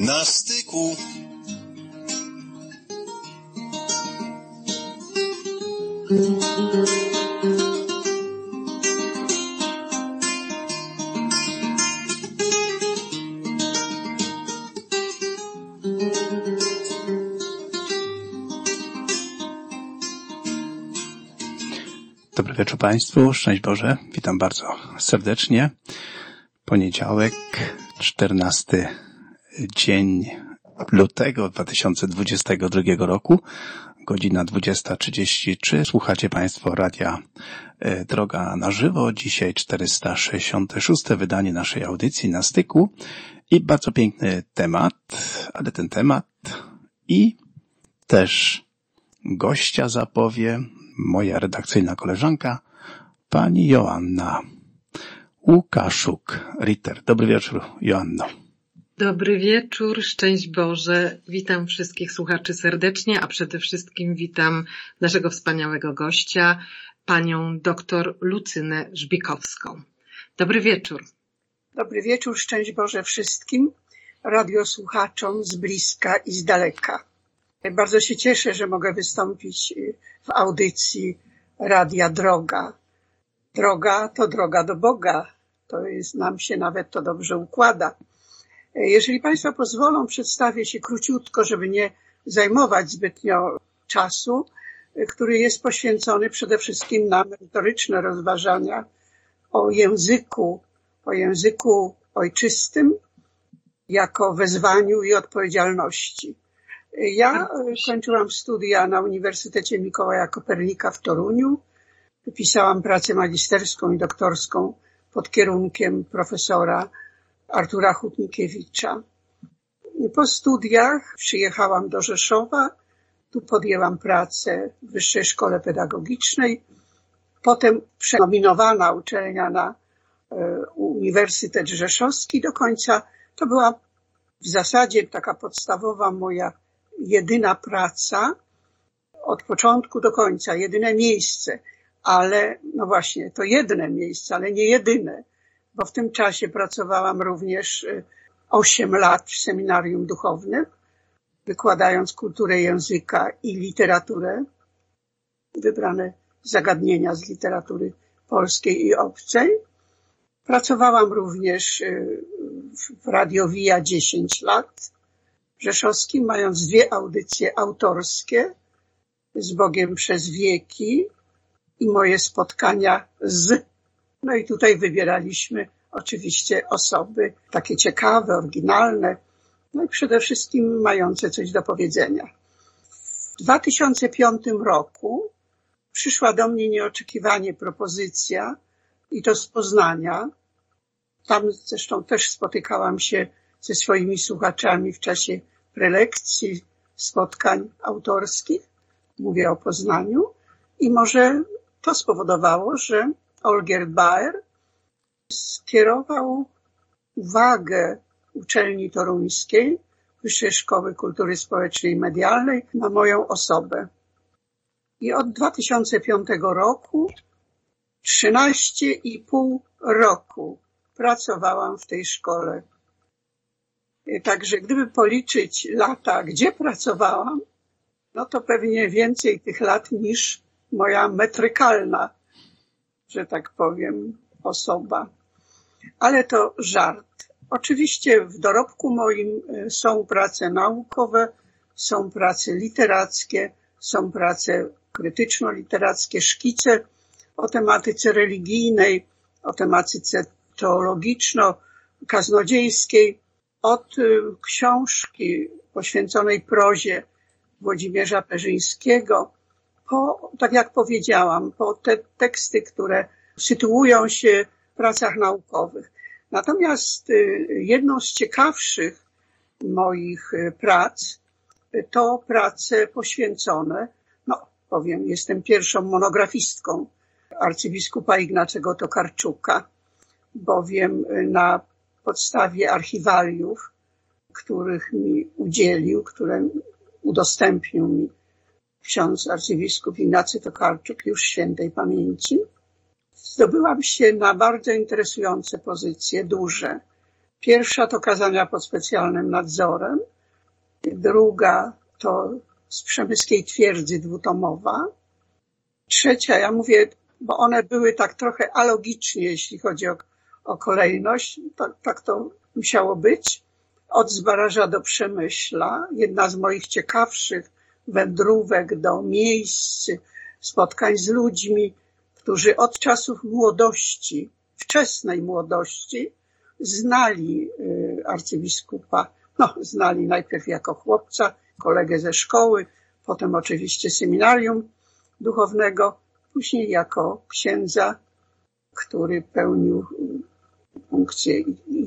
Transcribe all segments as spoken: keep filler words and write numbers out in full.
Na styku. Dobry wieczór Państwu, szczęść Boże, witam bardzo serdecznie. Poniedziałek, czternasty dzień lutego dwa tysiące dwudziestego drugiego roku, godzina dwudziesta trzydzieści trzy. Słuchacie Państwo radia Droga na żywo. Dzisiaj czterysta sześćdziesiąte szóste wydanie naszej audycji Na styku i bardzo piękny temat, ale ten temat i też gościa zapowie moja redakcyjna koleżanka, pani Joanna Łukaszuk-Ritter. Dobry wieczór, Joanno. Dobry wieczór, szczęść Boże. Witam wszystkich słuchaczy serdecznie, a przede wszystkim witam naszego wspaniałego gościa, panią doktor Lucynę Żbikowską. Dobry wieczór. Dobry wieczór, szczęść Boże wszystkim radiosłuchaczom z bliska i z daleka. Bardzo się cieszę, że mogę wystąpić w audycji Radia Droga. Droga to droga do Boga. To jest, nam się nawet to dobrze układa. Jeżeli Państwo pozwolą, przedstawię się króciutko, żeby nie zajmować zbytnio czasu, który jest poświęcony przede wszystkim na merytoryczne rozważania o języku, o języku ojczystym jako wezwaniu i odpowiedzialności. Ja kończyłam studia na Uniwersytecie Mikołaja Kopernika w Toruniu. Pisałam pracę magisterską i doktorską pod kierunkiem profesora Artura Hutnikiewicza. Po studiach przyjechałam do Rzeszowa. Tu podjęłam pracę w Wyższej Szkole Pedagogicznej. Potem przenominowana uczelnia na Uniwersytet Rzeszowski do końca. To była w zasadzie taka podstawowa moja jedyna praca od początku do końca, jedyne miejsce, ale no właśnie, to jedne miejsce, ale nie jedyne, bo w tym czasie pracowałam również osiem lat w seminarium duchownym, wykładając kulturę języka i literaturę, wybrane zagadnienia z literatury polskiej i obcej. Pracowałam również w Radio Via dziesięć lat, w Rzeszowskim, mając dwie audycje autorskie, Z Bogiem przez wieki i moje spotkania z. No i tutaj wybieraliśmy oczywiście osoby takie ciekawe, oryginalne, no i przede wszystkim mające coś do powiedzenia. W dwa tysiące piątym roku przyszła do mnie nieoczekiwanie propozycja, i to z Poznania. Tam zresztą też spotykałam się ze swoimi słuchaczami w czasie prelekcji, spotkań autorskich. Mówię o Poznaniu. I może to spowodowało, że Olgierd Baer skierował uwagę uczelni toruńskiej, Wyższej Szkoły Kultury Społecznej i Medialnej na moją osobę. I od dwa tysiące piątego roku, trzynaście i pół roku pracowałam w tej szkole. Także gdyby policzyć lata, gdzie pracowałam, no to pewnie więcej tych lat niż moja metrykalna, że tak powiem, osoba. Ale to żart. Oczywiście w dorobku moim są prace naukowe, są prace literackie, są prace krytyczno-literackie, szkice o tematyce religijnej, o tematyce teologiczno-kaznodziejskiej, od książki poświęconej prozie Włodzimierza Perzyńskiego, po, tak jak powiedziałam, po te teksty, które sytuują się w pracach naukowych. Natomiast jedną z ciekawszych moich prac to prace poświęcone, no powiem, jestem pierwszą monografistką arcybiskupa Ignacego Tokarczuka, bowiem na podstawie archiwaliów, których mi udzielił, które udostępnił mi ksiądz arcybiskup Ignacy Tokarczuk, już świętej pamięci, zdobyłam się na bardzo interesujące pozycje, duże, Pierwsza to Kazania pod specjalnym nadzorem, druga to z Przemyskiej Twierdzy dwutomowa, trzecia, ja mówię, bo one były tak trochę alogicznie, jeśli chodzi o, o kolejność, tak, tak to musiało być, Od Zbaraża do Przemyśla, jedna z moich ciekawszych wędrówek do miejsc, spotkań z ludźmi, którzy od czasów młodości, wczesnej młodości, znali arcybiskupa, no znali najpierw jako chłopca, kolegę ze szkoły, potem oczywiście seminarium duchownego, później jako księdza, który pełnił funkcje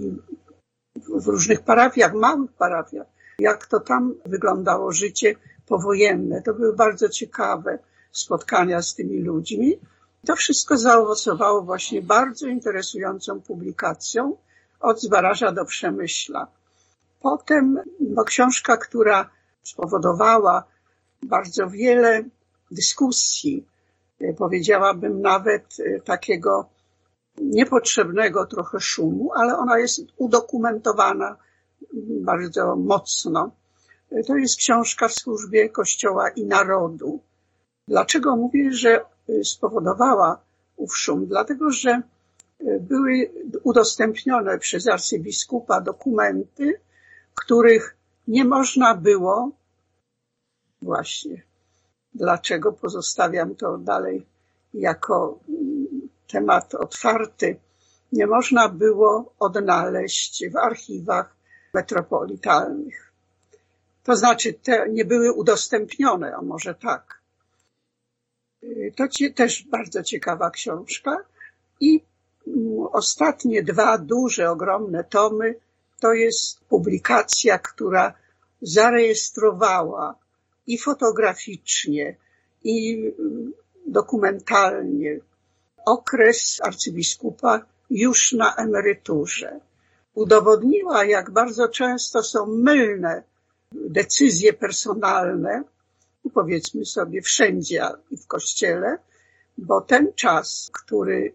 w różnych parafiach, małych parafiach. Jak to tam wyglądało życie powojenne. To były bardzo ciekawe spotkania z tymi ludźmi. To wszystko zaowocowało właśnie bardzo interesującą publikacją Od Zbaraża do Przemyśla. Potem no, książka, która spowodowała bardzo wiele dyskusji, powiedziałabym nawet takiego niepotrzebnego trochę szumu, ale ona jest udokumentowana bardzo mocno. To jest książka W służbie Kościoła i Narodu. Dlaczego mówię, że spowodowała ów szum? Dlatego, że były udostępnione przez arcybiskupa dokumenty, których nie można było, właśnie, dlaczego pozostawiam to dalej jako temat otwarty, nie można było odnaleźć w archiwach metropolitalnych. To znaczy, te nie były udostępnione, a może tak. To też bardzo ciekawa książka. I ostatnie dwa duże, ogromne tomy to jest publikacja, która zarejestrowała i fotograficznie, i dokumentalnie okres arcybiskupa już na emeryturze. Udowodniła, jak bardzo często są mylne decyzje personalne, powiedzmy sobie wszędzie i w Kościele, bo ten czas, który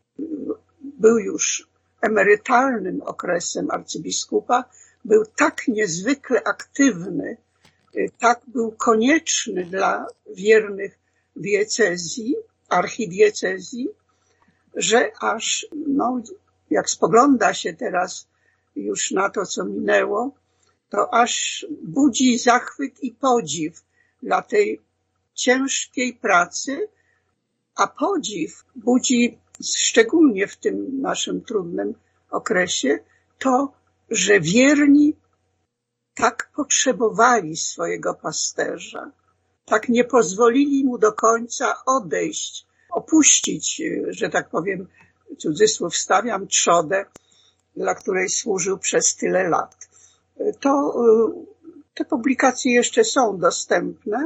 był już emerytalnym okresem arcybiskupa, był tak niezwykle aktywny, tak był konieczny dla wiernych diecezji, archidiecezji, że aż, no, jak spogląda się teraz już na to, co minęło, to aż budzi zachwyt i podziw dla tej ciężkiej pracy, a podziw budzi szczególnie w tym naszym trudnym okresie to, że wierni tak potrzebowali swojego pasterza, tak nie pozwolili mu do końca odejść, opuścić, że tak powiem, cudzysłów stawiam, trzodę, dla której służył przez tyle lat. To, te publikacje jeszcze są dostępne.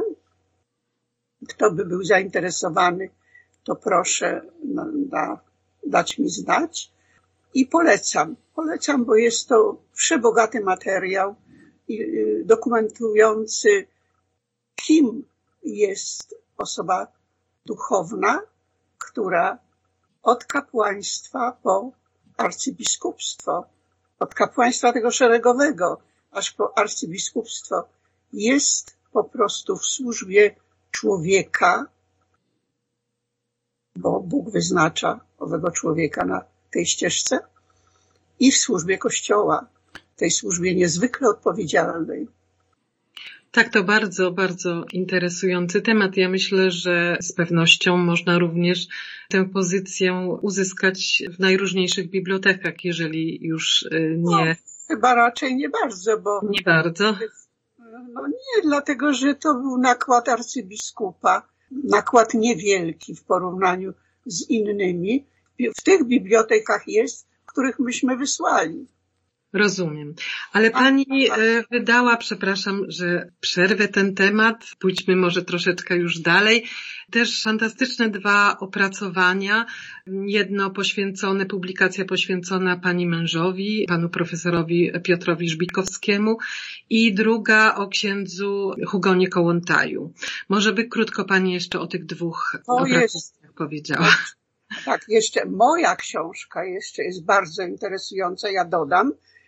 Kto by był zainteresowany, to proszę na, na, dać mi znać. I polecam. Polecam, bo jest to przebogaty materiał dokumentujący, kim jest osoba duchowna, która od kapłaństwa po arcybiskupstwo, od kapłaństwa tego szeregowego, aż po arcybiskupstwo, jest po prostu w służbie człowieka, bo Bóg wyznacza owego człowieka na tej ścieżce, i w służbie Kościoła, tej służbie niezwykle odpowiedzialnej. Tak, to bardzo, bardzo interesujący temat. Ja myślę, że z pewnością można również tę pozycję uzyskać w najróżniejszych bibliotekach, jeżeli już nie... No, chyba raczej nie bardzo, bo... Nie bardzo? No nie, dlatego, że to był nakład arcybiskupa, nakład niewielki w porównaniu z innymi. W tych bibliotekach jest, których myśmy wysłali. Rozumiem. Ale pani wydała, przepraszam, że przerwę ten temat, pójdźmy może troszeczkę już dalej, też fantastyczne dwa opracowania. Jedno poświęcone, publikacja poświęcona pani mężowi, panu profesorowi Piotrowi Żbikowskiemu, i druga o księdzu Hugonie Kołłątaju. Może by krótko pani jeszcze o tych dwóch opracowaniach powiedziała. Tak, jeszcze moja książka jeszcze jest bardzo interesująca, ja dodam,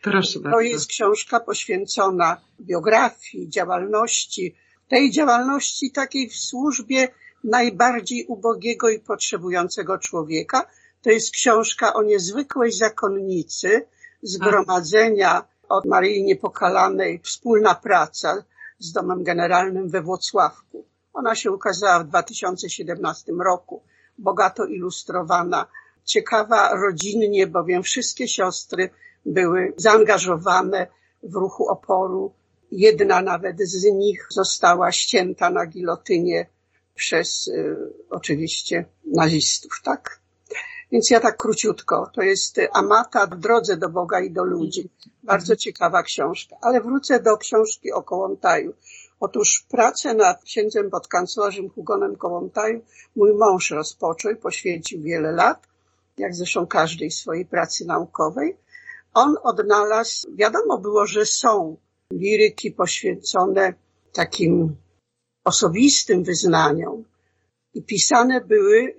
Proszę bardzo. To jest książka poświęcona biografii, działalności, tej działalności takiej w służbie najbardziej ubogiego i potrzebującego człowieka. To jest książka o niezwykłej zakonnicy zgromadzenia od Maryi Niepokalanej, Wspólna praca z Domem Generalnym we Włocławku. Ona się ukazała w dwa tysiące siedemnastym roku, bogato ilustrowana, ciekawa rodzinnie, bowiem wszystkie siostry były zaangażowane w ruchu oporu. Jedna nawet z nich została ścięta na gilotynie przez y, oczywiście nazistów, tak? Więc ja tak króciutko, to jest Amata w drodze do Boga i do ludzi. Bardzo ciekawa książka. Ale wrócę do książki o Kołłątaju. Otóż pracę nad księdzem podkanclerzem Hugonem Kołłątaju mój mąż rozpoczął i poświęcił wiele lat, jak zresztą każdej swojej pracy naukowej. On odnalazł, wiadomo było, że są liryki poświęcone takim osobistym wyznaniom i pisane były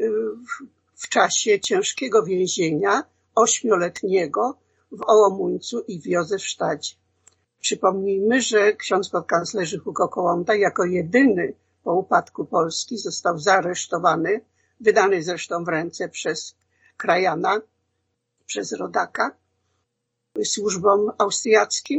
w czasie ciężkiego więzienia ośmioletniego w Ołomuńcu i w Józefsztadzie. Przypomnijmy, że ksiądz podkanclerzy Hugo Kołłątaj jako jedyny po upadku Polski został zaaresztowany, wydany zresztą w ręce przez krajana, przez rodaka, służbom austriackim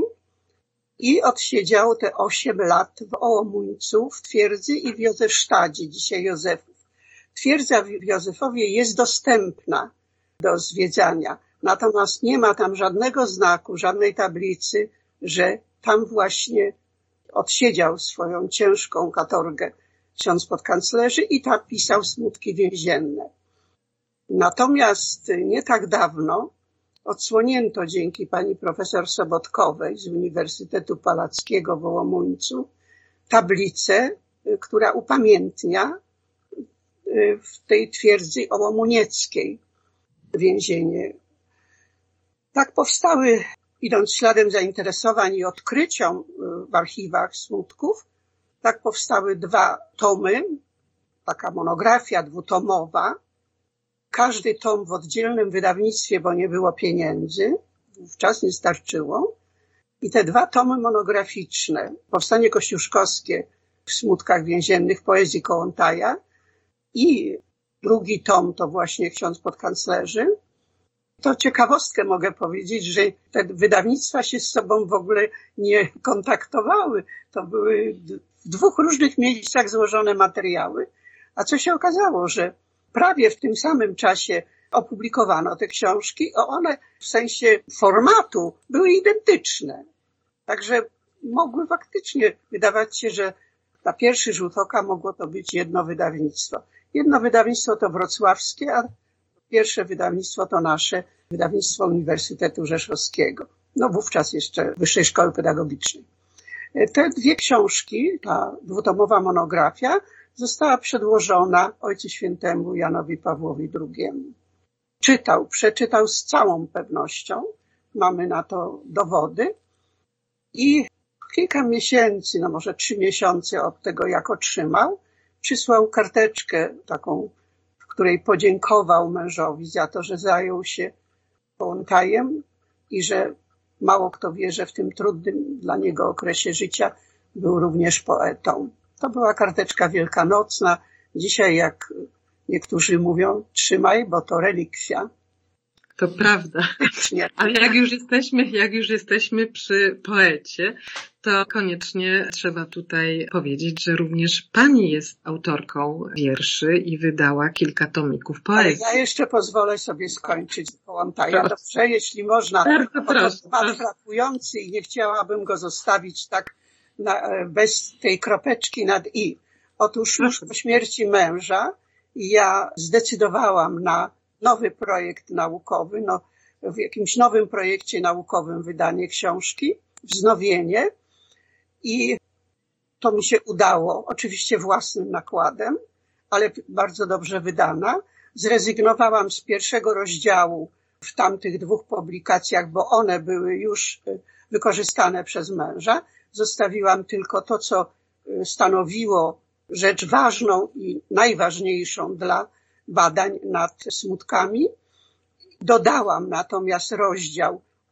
i odsiedział te osiem lat w Ołomuńcu, w twierdzy i w Józefsztadzie, dzisiaj Józefów. Twierdza w Józefowie jest dostępna do zwiedzania, natomiast nie ma tam żadnego znaku, żadnej tablicy, że tam właśnie odsiedział swoją ciężką katorgę ksiądz podkanclerzy i tam pisał smutki więzienne. Natomiast nie tak dawno odsłonięto dzięki pani profesor Sobotkowej z Uniwersytetu Palackiego w Ołomuńcu tablicę, która upamiętnia w tej twierdzy ołomunieckiej więzienie. Tak powstały, idąc śladem zainteresowań i odkryciom w archiwach smutków, tak powstały dwa tomy, taka monografia dwutomowa. Każdy tom w oddzielnym wydawnictwie, bo nie było pieniędzy, wówczas nie starczyło. I te dwa tomy monograficzne, Powstanie Kościuszkowskie w smutkach więziennych poezji Kołłątaja i drugi tom to właśnie ksiądz podkanclerzy. To ciekawostkę mogę powiedzieć, że te wydawnictwa się z sobą w ogóle nie kontaktowały. To były w dwóch różnych miejscach złożone materiały. A co się okazało, że prawie w tym samym czasie opublikowano te książki, a one w sensie formatu były identyczne. Także mogły faktycznie wydawać się, że na pierwszy rzut oka mogło to być jedno wydawnictwo. Jedno wydawnictwo to wrocławskie, a pierwsze wydawnictwo to nasze, wydawnictwo Uniwersytetu Rzeszowskiego. No wówczas jeszcze Wyższej Szkoły Pedagogicznej. Te dwie książki, ta dwutomowa monografia, została przedłożona Ojcu Świętemu Janowi Pawłowi drugiemu. Czytał, przeczytał z całą pewnością, mamy na to dowody i kilka miesięcy, no może trzy miesiące od tego, jak otrzymał, przysłał karteczkę taką, w której podziękował mężowi za to, że zajął się Kołłątajem i że mało kto wie, że w tym trudnym dla niego okresie życia był również poetą. To była karteczka wielkanocna. Dzisiaj, jak niektórzy mówią, trzymaj, bo to relikwia. To prawda. Ale jak już jesteśmy, jak już jesteśmy przy poecie, to koniecznie trzeba tutaj powiedzieć, że również pani jest autorką wierszy i wydała kilka tomików poezji. Ale ja jeszcze pozwolę sobie skończyć Kołłątaja. Dobrze, jeśli można. Bardzo proszę. To temat frapujący i nie chciałabym go zostawić tak na, bez tej kropeczki nad i. Otóż już po śmierci męża ja zdecydowałam na nowy projekt naukowy, no, w jakimś nowym projekcie naukowym wydanie książki, wznowienie i to mi się udało, oczywiście własnym nakładem, ale bardzo dobrze wydana. Zrezygnowałam z pierwszego rozdziału w tamtych dwóch publikacjach, bo one były już wykorzystane przez męża. Zostawiłam tylko to, co stanowiło rzecz ważną i najważniejszą dla badań nad smutkami. Dodałam natomiast rozdział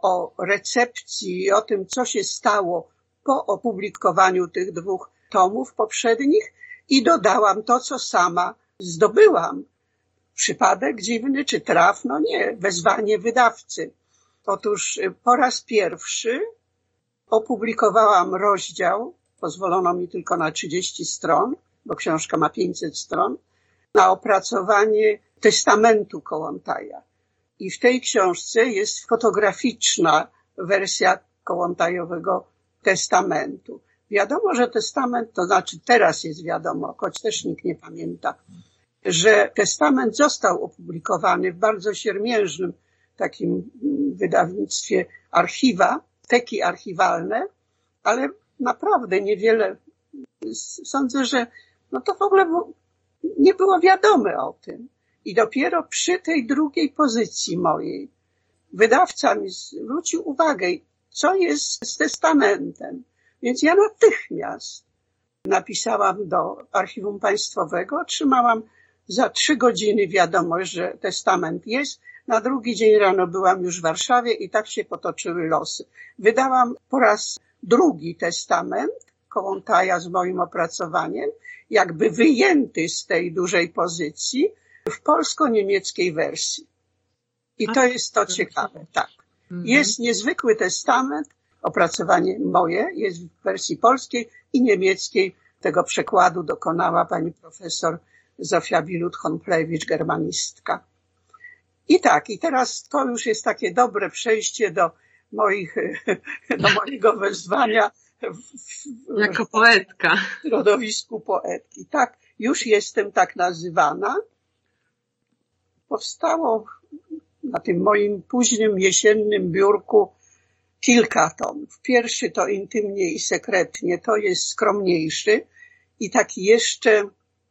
o recepcji i o tym, co się stało po opublikowaniu tych dwóch tomów poprzednich i dodałam to, co sama zdobyłam. Przypadek dziwny czy traf? No nie, wezwanie wydawcy. Otóż po raz pierwszy opublikowałam rozdział, pozwolono mi tylko na trzydzieści stron, bo książka ma pięćset stron, na opracowanie testamentu Kołłątaja. I w tej książce jest fotograficzna wersja Kołłątajowego testamentu. Wiadomo, że testament, to znaczy teraz jest wiadomo, choć też nikt nie pamięta, że testament został opublikowany w bardzo siermiężnym takim wydawnictwie archiwa, teki archiwalne, ale naprawdę niewiele, sądzę, że no to w ogóle nie było wiadome o tym. I dopiero przy tej drugiej pozycji mojej wydawca mi zwrócił uwagę, co jest z testamentem. Więc ja natychmiast napisałam do Archiwum Państwowego, otrzymałam za trzy godziny wiadomość, że testament jest. Na drugi dzień rano byłam już w Warszawie i tak się potoczyły losy. Wydałam po raz drugi testament Kołłątaja z moim opracowaniem, jakby wyjęty z tej dużej pozycji w polsko-niemieckiej wersji. I to jest to ciekawe, tak. Jest niezwykły testament, opracowanie moje jest w wersji polskiej i niemieckiej. Tego przekładu dokonała pani profesor Zofia Bilut-Honplewicz, germanistka. I tak, i teraz to już jest takie dobre przejście do moich, do mojego wezwania w, w, jako poetka w środowisku poetki. Tak, już jestem tak nazywana. Powstało na tym moim późnym jesiennym biurku kilka tomów. Pierwszy to Intymnie i sekretnie, to jest skromniejszy i taki jeszcze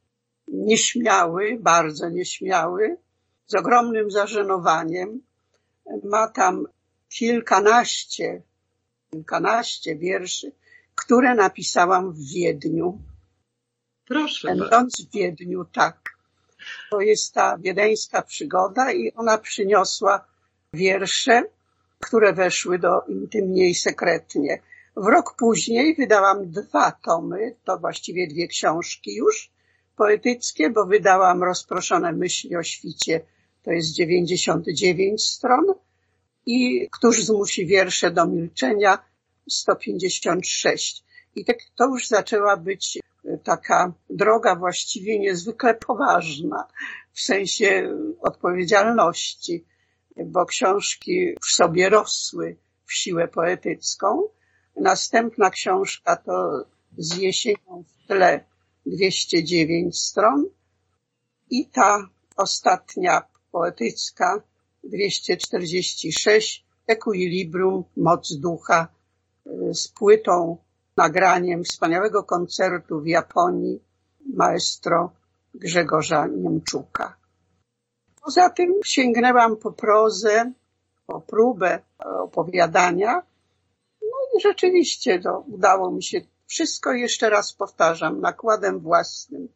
nieśmiały, bardzo nieśmiały, z ogromnym zażenowaniem. Ma tam kilkanaście, kilkanaście wierszy, które napisałam w Wiedniu. Proszę. Będąc w Wiedniu, tak. To jest ta wiedeńska przygoda i ona przyniosła wiersze, które weszły do Intymnie i sekretnie. W rok później wydałam dwa tomy, to właściwie dwie książki już poetyckie, bo wydałam Rozproszone myśli o świcie, to jest dziewięćdziesiąt dziewięć stron i Któż zmusi wiersze do milczenia, sto pięćdziesiąt sześć. I tak to już zaczęła być taka droga właściwie niezwykle poważna w sensie odpowiedzialności, bo książki w sobie rosły w siłę poetycką. Następna książka to Z jesienią w tle, dwieście dziewięć stron i ta ostatnia poetycka dwieście czterdzieści sześć, Equilibrium, Moc ducha, z płytą, nagraniem wspaniałego koncertu w Japonii maestro Grzegorza Niemczuka. Poza tym sięgnęłam po prozę, po próbę opowiadania. No i rzeczywiście to udało mi się wszystko, jeszcze raz powtarzam, nakładem własnym.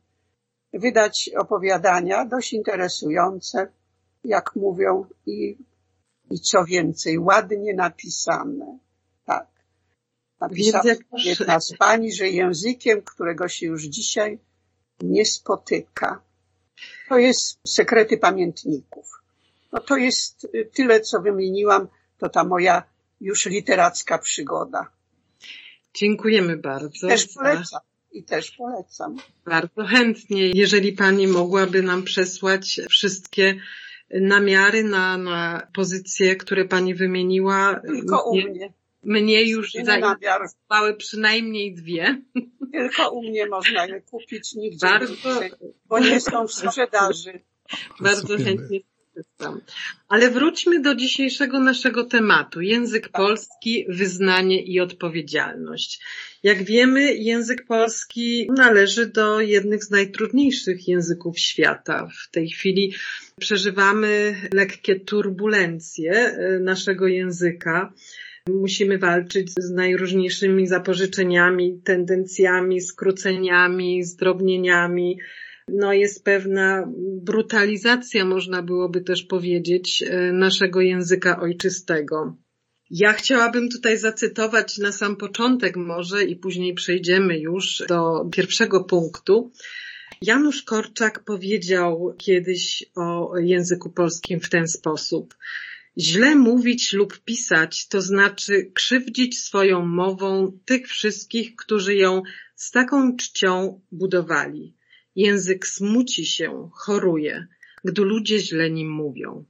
Wydać opowiadania dość interesujące, jak mówią, i, i co więcej, ładnie napisane. Tak. Napisała jedna z pani, że językiem, którego się już dzisiaj nie spotyka. To jest Sekrety pamiętników. No to jest tyle, co wymieniłam, to ta moja już literacka przygoda. Dziękujemy bardzo. I też polecam. I też polecam. Bardzo chętnie, jeżeli pani mogłaby nam przesłać wszystkie namiary na, na pozycje, które pani wymieniła. Tylko mnie, u mnie. Mnie już zainteresowały przynajmniej dwie. Tylko u mnie można je kupić, nigdzie bardzo, nie, bo nie są w sprzedaży. Bardzo chętnie skorzystam. Ale wróćmy do dzisiejszego naszego tematu. Język polski, wyznanie i odpowiedzialność. Jak wiemy, język polski należy do jednych z najtrudniejszych języków świata. W tej chwili przeżywamy lekkie turbulencje naszego języka. Musimy walczyć z najróżniejszymi zapożyczeniami, tendencjami, skróceniami, zdrobnieniami. No jest pewna brutalizacja, można byłoby też powiedzieć, naszego języka ojczystego. Ja chciałabym tutaj zacytować na sam początek może i później przejdziemy już do pierwszego punktu. Janusz Korczak powiedział kiedyś o języku polskim w ten sposób. Źle mówić lub pisać, to znaczy krzywdzić swoją mową tych wszystkich, którzy ją z taką czcią budowali. Język smuci się, choruje, gdy ludzie źle nim mówią.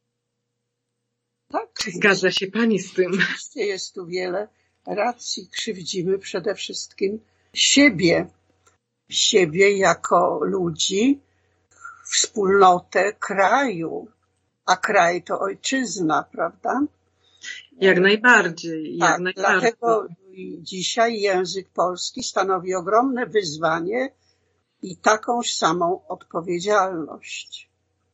Tak. Zgadza się pani z tym? Oczywiście jest tu wiele racji. Krzywdzimy przede wszystkim siebie. Siebie jako ludzi, wspólnotę kraju. A kraj to ojczyzna, prawda? Jak najbardziej. Jak tak, najbardziej. Dlatego dzisiaj język polski stanowi ogromne wyzwanie i takąż samą odpowiedzialność.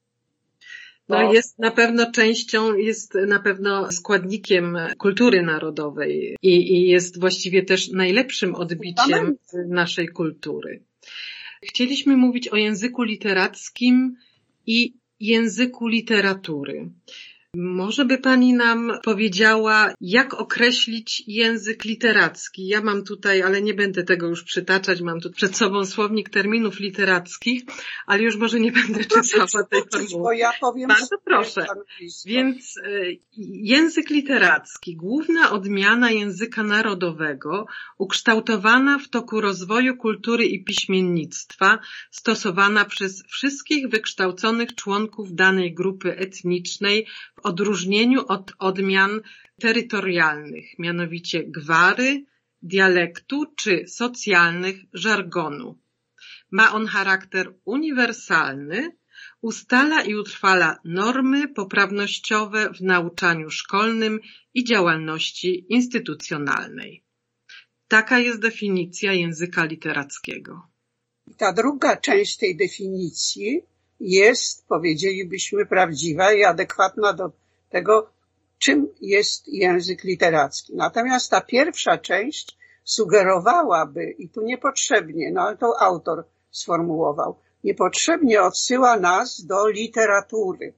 No jest na pewno częścią, jest na pewno składnikiem kultury narodowej i, i jest właściwie też najlepszym odbiciem naszej kultury. Chcieliśmy mówić o języku literackim i języku literatury. Może by pani nam powiedziała, jak określić język literacki? Ja mam tutaj, ale nie będę tego już przytaczać, mam tu przed sobą słownik terminów literackich, ale już może nie będę czytała tej formuły. Bo ja powiem Bardzo proszę. Więc y, język literacki, główna odmiana języka narodowego, ukształtowana w toku rozwoju kultury i piśmiennictwa, stosowana przez wszystkich wykształconych członków danej grupy etnicznej, w odróżnieniu od odmian terytorialnych, mianowicie gwary, dialektu czy socjalnych żargonu. Ma on charakter uniwersalny, ustala i utrwala normy poprawnościowe w nauczaniu szkolnym i działalności instytucjonalnej. Taka jest definicja języka literackiego. Ta druga część tej definicji jest, powiedzielibyśmy, prawdziwa i adekwatna do tego, czym jest język literacki. Natomiast ta pierwsza część sugerowałaby, i tu niepotrzebnie, no ale to autor sformułował, niepotrzebnie odsyła nas do literatury.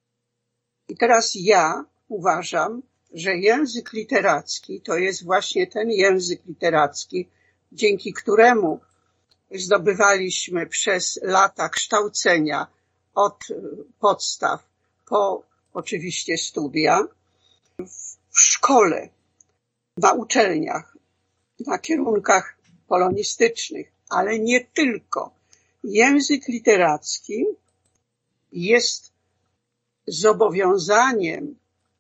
I teraz ja uważam, że język literacki to jest właśnie ten język literacki, dzięki któremu zdobywaliśmy przez lata kształcenia od podstaw po oczywiście studia w szkole, na uczelniach, na kierunkach polonistycznych, ale nie tylko. Język literacki jest zobowiązaniem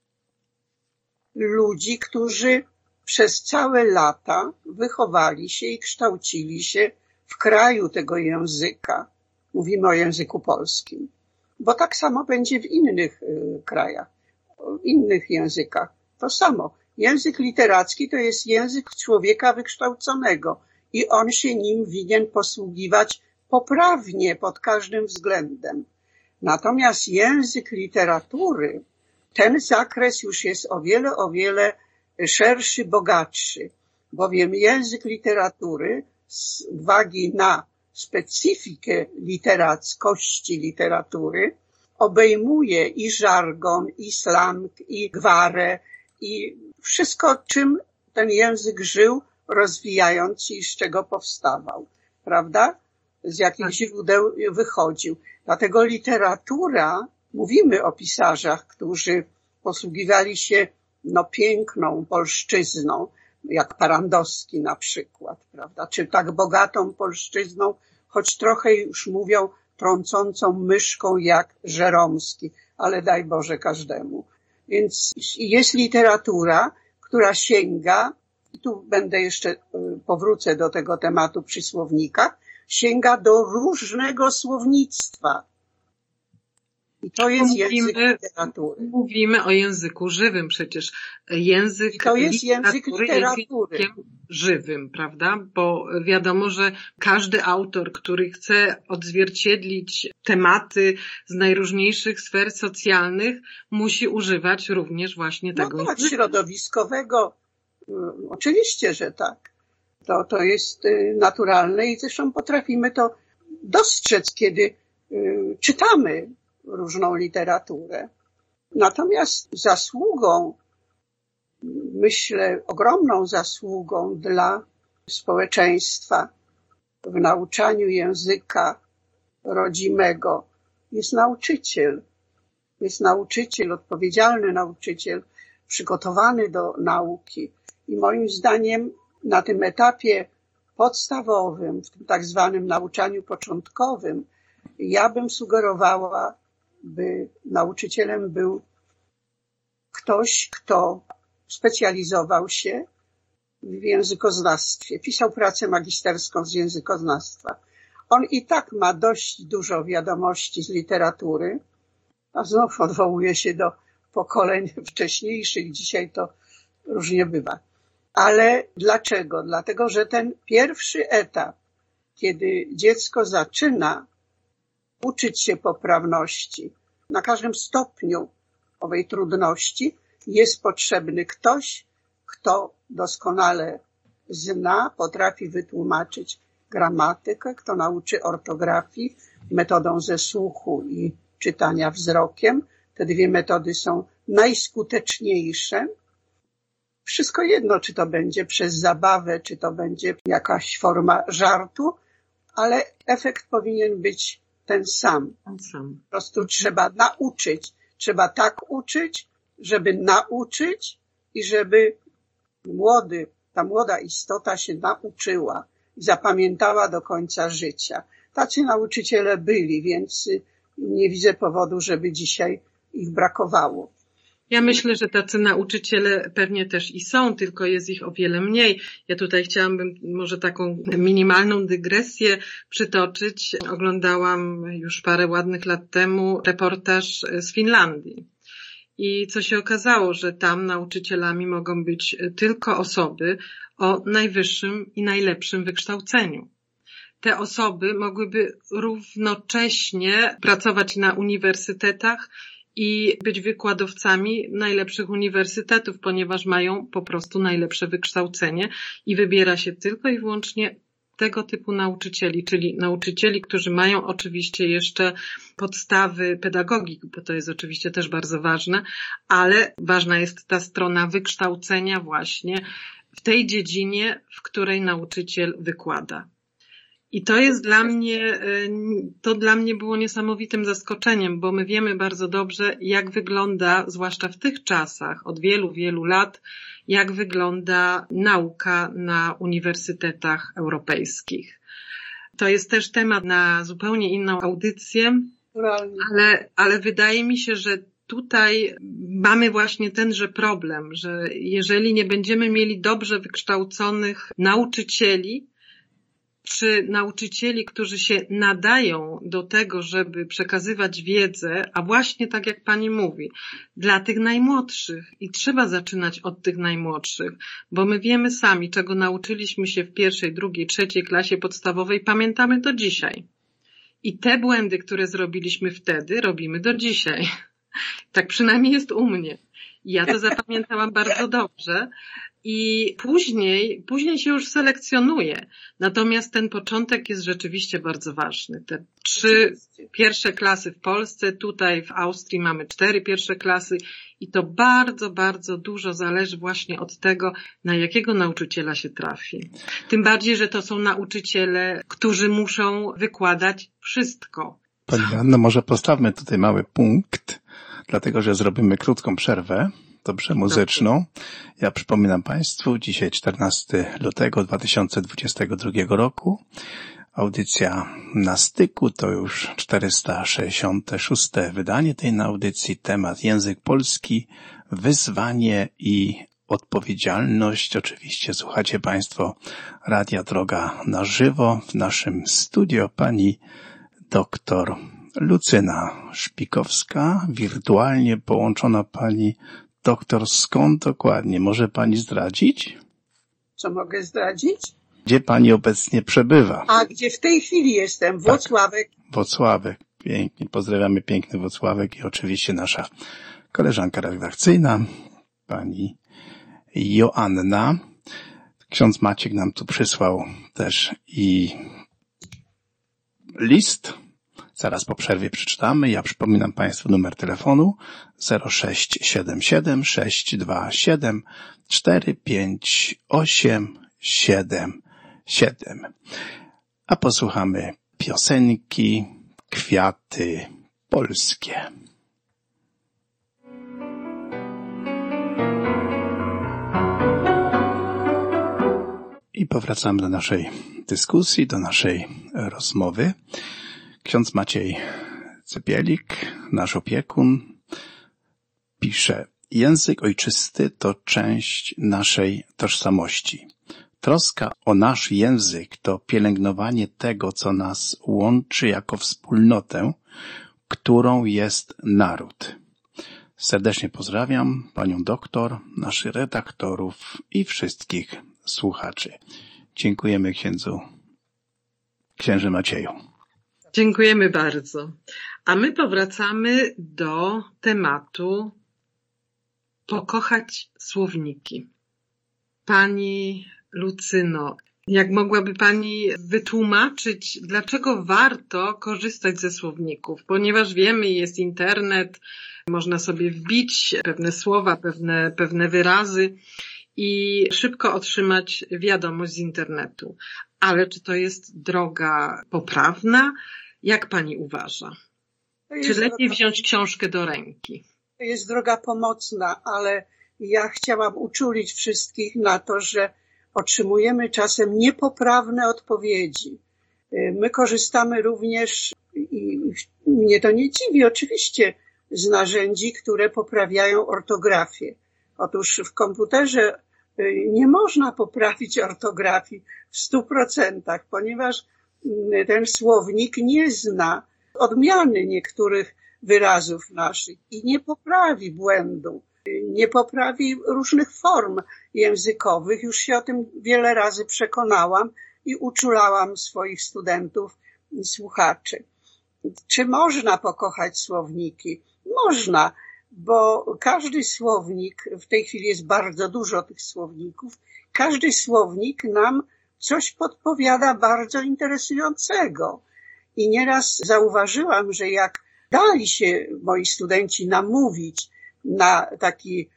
ludzi, którzy przez całe lata wychowali się i kształcili się w kraju tego języka. Mówimy o języku polskim, bo tak samo będzie w innych y, krajach, w innych językach. To samo. Język literacki to jest język człowieka wykształconego i on się nim winien posługiwać poprawnie pod każdym względem. Natomiast język literatury, ten zakres już jest o wiele, o wiele szerszy, bogatszy, bowiem język literatury z uwagi na specyfikę literackości literatury obejmuje i żargon, i slang, i gwarę, i wszystko, czym ten język żył, rozwijając się i z czego powstawał, prawda? Z jakich tak. źródeł wychodził. Dlatego literatura, mówimy o pisarzach, którzy posługiwali się no, piękną polszczyzną, jak Parandowski na przykład, prawda? Czy tak bogatą polszczyzną, choć trochę już mówią trącącą myszką jak Żeromski, ale daj Boże każdemu. Więc jest literatura, która sięga, i tu będę jeszcze, powrócę do tego tematu przy słownikach, sięga do różnego słownictwa. I to jest mówimy, język literatury. Mówimy o języku żywym przecież. Język I to jest język literatury. Jest żywym, prawda? Bo wiadomo, że każdy autor, który chce odzwierciedlić tematy z najróżniejszych sfer socjalnych, musi używać również właśnie tego no tak, języka. Środowiskowego. Oczywiście, że tak. To, to jest naturalne i zresztą potrafimy to dostrzec, kiedy czytamy różną literaturę. Natomiast zasługą myślę, ogromną zasługą dla społeczeństwa w nauczaniu języka rodzimego jest nauczyciel. Jest nauczyciel, odpowiedzialny nauczyciel, przygotowany do nauki. I moim zdaniem na tym etapie podstawowym, w tym tak zwanym nauczaniu początkowym, ja bym sugerowała, by nauczycielem był ktoś, kto specjalizował się w językoznawstwie. Pisał pracę magisterską z językoznawstwa. On i tak ma dość dużo wiadomości z literatury, a znów odwołuje się do pokoleń wcześniejszych. Dzisiaj to różnie bywa. Ale dlaczego? Dlatego, że ten pierwszy etap, kiedy dziecko zaczyna uczyć się poprawności, na każdym stopniu owej trudności jest potrzebny ktoś, kto doskonale zna, potrafi wytłumaczyć gramatykę, kto nauczy ortografii metodą ze słuchu i czytania wzrokiem. Te dwie metody są najskuteczniejsze. Wszystko jedno, czy to będzie przez zabawę, czy to będzie jakaś forma żartu, ale efekt powinien być ten sam. Po prostu trzeba nauczyć. Trzeba tak uczyć, żeby nauczyć i żeby młody, ta młoda istota się nauczyła i zapamiętała do końca życia. Tacy nauczyciele byli, więc nie widzę powodu, żeby dzisiaj ich brakowało. Ja myślę, że tacy nauczyciele pewnie też i są, tylko jest ich o wiele mniej. Ja tutaj chciałabym może taką minimalną dygresję przytoczyć. Oglądałam już parę ładnych lat temu reportaż z Finlandii. I co się okazało, że tam nauczycielami mogą być tylko osoby o najwyższym i najlepszym wykształceniu. Te osoby mogłyby równocześnie pracować na uniwersytetach i być wykładowcami najlepszych uniwersytetów, ponieważ mają po prostu najlepsze wykształcenie i wybiera się tylko i wyłącznie tego typu nauczycieli, czyli nauczycieli, którzy mają oczywiście jeszcze podstawy pedagogiki, bo to jest oczywiście też bardzo ważne, ale ważna jest ta strona wykształcenia właśnie w tej dziedzinie, w której nauczyciel wykłada. I to jest dla mnie, to dla mnie było niesamowitym zaskoczeniem, bo my wiemy bardzo dobrze, jak wygląda, zwłaszcza w tych czasach, od wielu, wielu lat, jak wygląda nauka na uniwersytetach europejskich. To jest też temat na zupełnie inną audycję, ale, ale wydaje mi się, że tutaj mamy właśnie tenże problem, że jeżeli nie będziemy mieli dobrze wykształconych nauczycieli, czy nauczycieli, którzy się nadają do tego, żeby przekazywać wiedzę, a właśnie tak jak pani mówi, dla tych najmłodszych i trzeba zaczynać od tych najmłodszych, bo my wiemy sami, czego nauczyliśmy się w pierwszej, drugiej, trzeciej klasie podstawowej, pamiętamy do dzisiaj. I te błędy, które zrobiliśmy wtedy, robimy do dzisiaj. Tak przynajmniej jest u mnie. Ja to zapamiętałam bardzo dobrze. I później, później się już selekcjonuje. Natomiast ten początek jest rzeczywiście bardzo ważny. Te trzy pierwsze klasy w Polsce, tutaj w Austrii mamy cztery pierwsze klasy i to bardzo, bardzo dużo zależy właśnie od tego, na jakiego nauczyciela się trafi. Tym bardziej, że to są nauczyciele, którzy muszą wykładać wszystko. Pani Anno, może postawmy tutaj mały punkt, dlatego że zrobimy krótką przerwę. Dobrze, muzyczną. Ja przypominam Państwu, dzisiaj czternastego lutego dwa tysiące dwudziestego drugiego roku. Audycja Na styku to już czterysta sześćdziesiąte szóste wydanie tej audycji. Temat język polski, wyzwanie i odpowiedzialność. Oczywiście słuchacie Państwo Radia Droga na żywo. W naszym studio pani doktor Lucyna Szpikowska, wirtualnie połączona pani doktor, skąd dokładnie? Może pani zdradzić? Co mogę zdradzić? Gdzie pani obecnie przebywa? A gdzie w tej chwili jestem? Włocławek. Tak, Włocławek. Pięknie. Pozdrawiamy piękny Włocławek i oczywiście nasza koleżanka redakcyjna, pani Joanna. Ksiądz Maciek nam tu przysłał też i list Zaraz po przerwie przeczytamy. Ja przypominam Państwu numer telefonu zero sześć siedem siedem sześć dwa siedem cztery pięć osiem siedem siedem. A posłuchamy piosenki Kwiaty polskie. I powracamy do naszej dyskusji, do naszej rozmowy. Ksiądz Maciej Cypielik, nasz opiekun, pisze: język ojczysty to część naszej tożsamości. Troska o nasz język to pielęgnowanie tego, co nas łączy jako wspólnotę, którą jest naród. Serdecznie pozdrawiam panią doktor, naszych redaktorów i wszystkich słuchaczy. Dziękujemy księdzu, księże Macieju. Dziękujemy bardzo. A my powracamy do tematu pokochać słowniki. Pani Lucyno, jak mogłaby Pani wytłumaczyć, dlaczego warto korzystać ze słowników? Ponieważ wiemy, jest internet, można sobie wbić pewne słowa, pewne, pewne wyrazy i szybko otrzymać wiadomość z internetu. Ale czy to jest droga poprawna? Jak Pani uważa? Czy lepiej droga, wziąć książkę do ręki? To jest droga pomocna, ale ja chciałam uczulić wszystkich na to, że otrzymujemy czasem niepoprawne odpowiedzi. My korzystamy również, i mnie to nie dziwi, oczywiście, z narzędzi, które poprawiają ortografię. Otóż w komputerze nie można poprawić ortografii w stu procentach, ponieważ ten słownik nie zna odmiany niektórych wyrazów naszych i nie poprawi błędu, nie poprawi różnych form językowych. Już się o tym wiele razy przekonałam i uczulałam swoich studentów i słuchaczy. Czy można pokochać słowniki? Można, bo każdy słownik, w tej chwili jest bardzo dużo tych słowników, każdy słownik nam coś podpowiada bardzo interesującego. I nieraz zauważyłam, że jak dali się moi studenci namówić na taki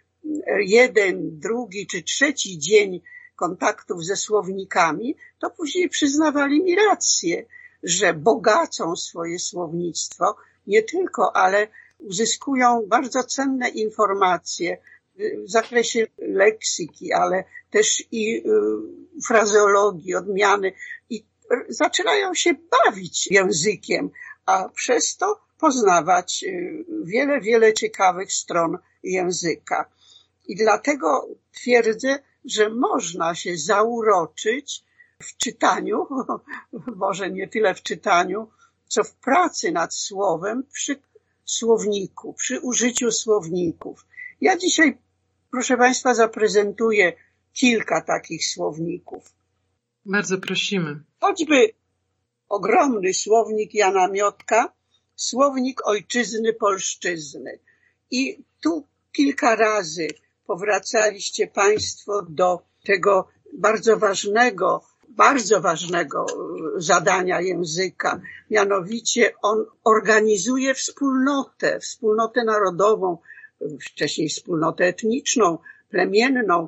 jeden, drugi czy trzeci dzień kontaktów ze słownikami, to później przyznawali mi rację, że bogacą swoje słownictwo nie tylko, ale uzyskują bardzo cenne informacje w zakresie leksyki, ale też i frazeologii, odmiany i zaczynają się bawić językiem, a przez to poznawać wiele, wiele ciekawych stron języka. I dlatego twierdzę, że można się zauroczyć w czytaniu, może nie tyle w czytaniu, co w pracy nad słowem przy słowniku, przy użyciu słowników. Ja dzisiaj, proszę Państwa, zaprezentuję kilka takich słowników. Bardzo prosimy. Choćby ogromny słownik Jana Miotka, słownik ojczyzny polszczyzny. I tu kilka razy powracaliście Państwo do tego bardzo ważnego, bardzo ważnego zadania języka. Mianowicie on organizuje wspólnotę, wspólnotę narodową, wcześniej wspólnotę etniczną, plemienną.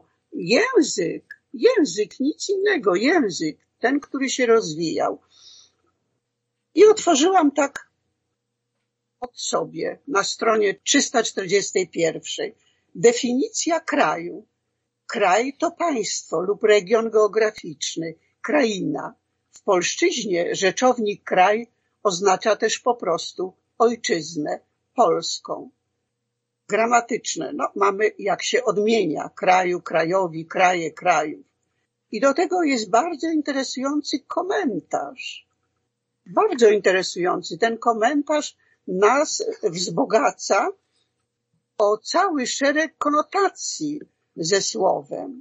Język, język, nic innego, język, ten, który się rozwijał. I otworzyłam tak od sobie na stronie trzysta czterdziestej pierwszej. Definicja kraju. Kraj to państwo lub region geograficzny, kraina. W polszczyźnie rzeczownik kraj oznacza też po prostu ojczyznę, polską. Gramatyczne, no mamy jak się odmienia, kraju, krajowi, kraje, krajów. I do tego jest bardzo interesujący komentarz. Bardzo interesujący. Ten komentarz nas wzbogaca o cały szereg konotacji ze słowem.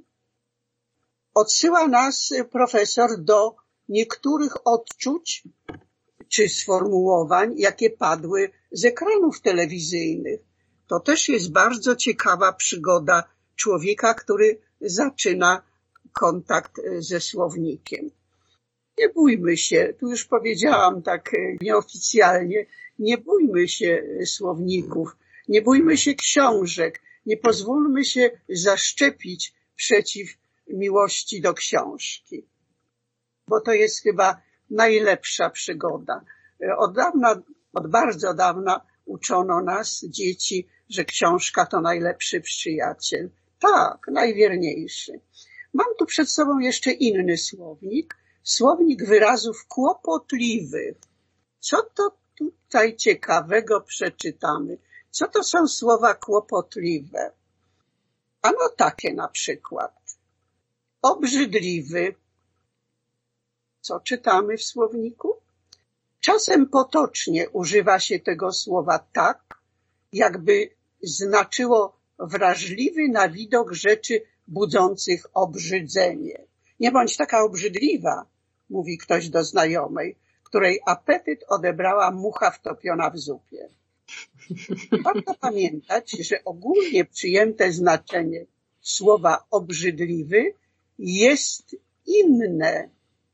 Odsyła nas profesor do niektórych odczuć czy sformułowań, jakie padły z ekranów telewizyjnych. To też jest bardzo ciekawa przygoda człowieka, który zaczyna kontakt ze słownikiem. Nie bójmy się, tu już powiedziałam tak nieoficjalnie, nie bójmy się słowników, nie bójmy się książek, nie pozwólmy się zaszczepić przeciw miłości do książki, bo to jest chyba najlepsza przygoda. Od dawna, od bardzo dawna uczono nas, dzieci, że książka to najlepszy przyjaciel. Tak, najwierniejszy. Mam tu przed sobą jeszcze inny słownik, słownik wyrazów kłopotliwych. Co to tutaj ciekawego przeczytamy? Co to są słowa kłopotliwe? Ano takie na przykład. Obrzydliwy. Co czytamy w słowniku? Czasem potocznie używa się tego słowa tak, jakby znaczyło wrażliwy na widok rzeczy budzących obrzydzenie. Nie bądź taka obrzydliwa, mówi ktoś do znajomej, której apetyt odebrała mucha wtopiona w zupie. Warto pamiętać, że ogólnie przyjęte znaczenie słowa obrzydliwy jest inne.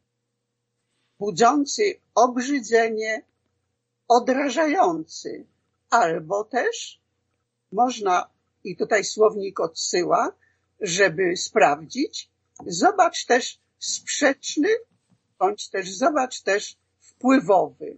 Budzący obrzydzenie, odrażający, albo też można, i tutaj słownik odsyła, żeby sprawdzić, zobacz też sprzeczny, bądź też zobacz też wpływowy.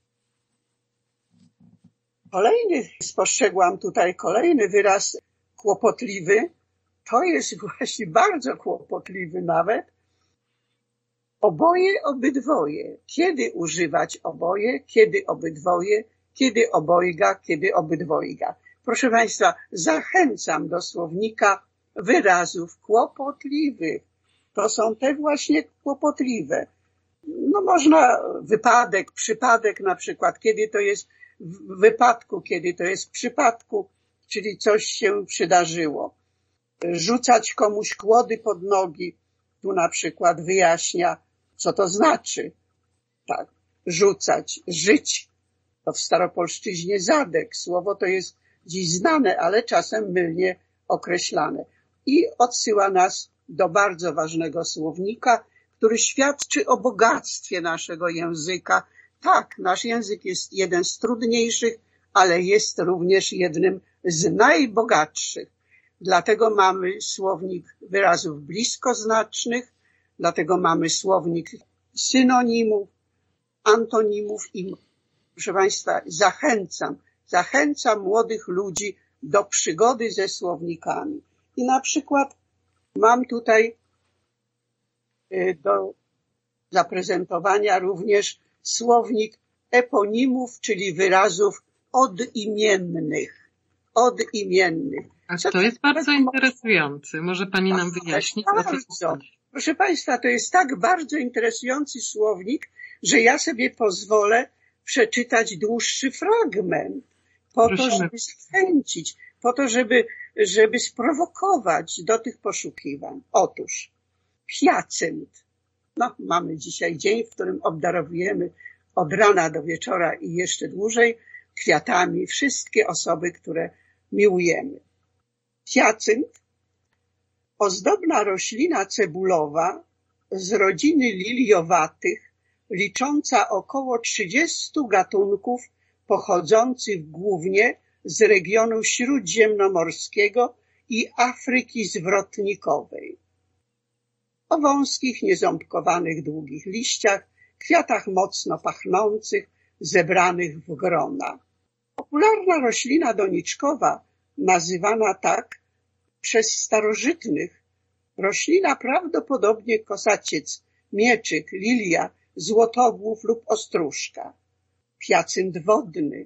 Kolejny, spostrzegłam tutaj kolejny wyraz kłopotliwy, to jest właśnie bardzo kłopotliwy nawet. Oboje, obydwoje. Kiedy używać oboje, kiedy obydwoje, kiedy obojga, kiedy obydwojga. Proszę Państwa, zachęcam do słownika wyrazów kłopotliwych. To są te właśnie kłopotliwe. No można wypadek, przypadek na przykład, kiedy to jest w wypadku, kiedy to jest w przypadku, czyli coś się przydarzyło. Rzucać komuś kłody pod nogi, tu na przykład wyjaśnia, co to znaczy. Tak, rzucać, żyć, to w staropolszczyźnie zadek. Słowo to jest dziś znane, ale czasem mylnie określane. I odsyła nas do bardzo ważnego słownika, który świadczy o bogactwie naszego języka. Tak, nasz język jest jeden z trudniejszych, ale jest również jednym z najbogatszych. Dlatego mamy słownik wyrazów bliskoznacznych, dlatego mamy słownik synonimów, antonimów i, proszę Państwa, zachęcam, zachęcam młodych ludzi do przygody ze słownikami. I na przykład mam tutaj do zaprezentowania również słownik eponimów, czyli wyrazów odimiennych. Odimiennych. A to jest bardzo interesujący. Może Pani nam wyjaśnić? Bardzo. Proszę Państwa, to jest tak bardzo interesujący słownik, że ja sobie pozwolę przeczytać dłuższy fragment po Prosimy. to, żeby zachęcić, po to, żeby, żeby sprowokować do tych poszukiwań. Otóż hiacynt. No, mamy dzisiaj dzień, w którym obdarowujemy od rana do wieczora i jeszcze dłużej kwiatami wszystkie osoby, które miłujemy. Hiacynt, ozdobna roślina cebulowa z rodziny liliowatych, licząca około trzydziestu gatunków pochodzących głównie z regionu śródziemnomorskiego i Afryki zwrotnikowej. O wąskich, nieząbkowanych, długich liściach, kwiatach mocno pachnących, zebranych w grona. Popularna roślina doniczkowa, nazywana tak przez starożytnych, roślina prawdopodobnie kosaciec, mieczyk, lilia, złotogłów lub ostróżka. Hiacynt wodny,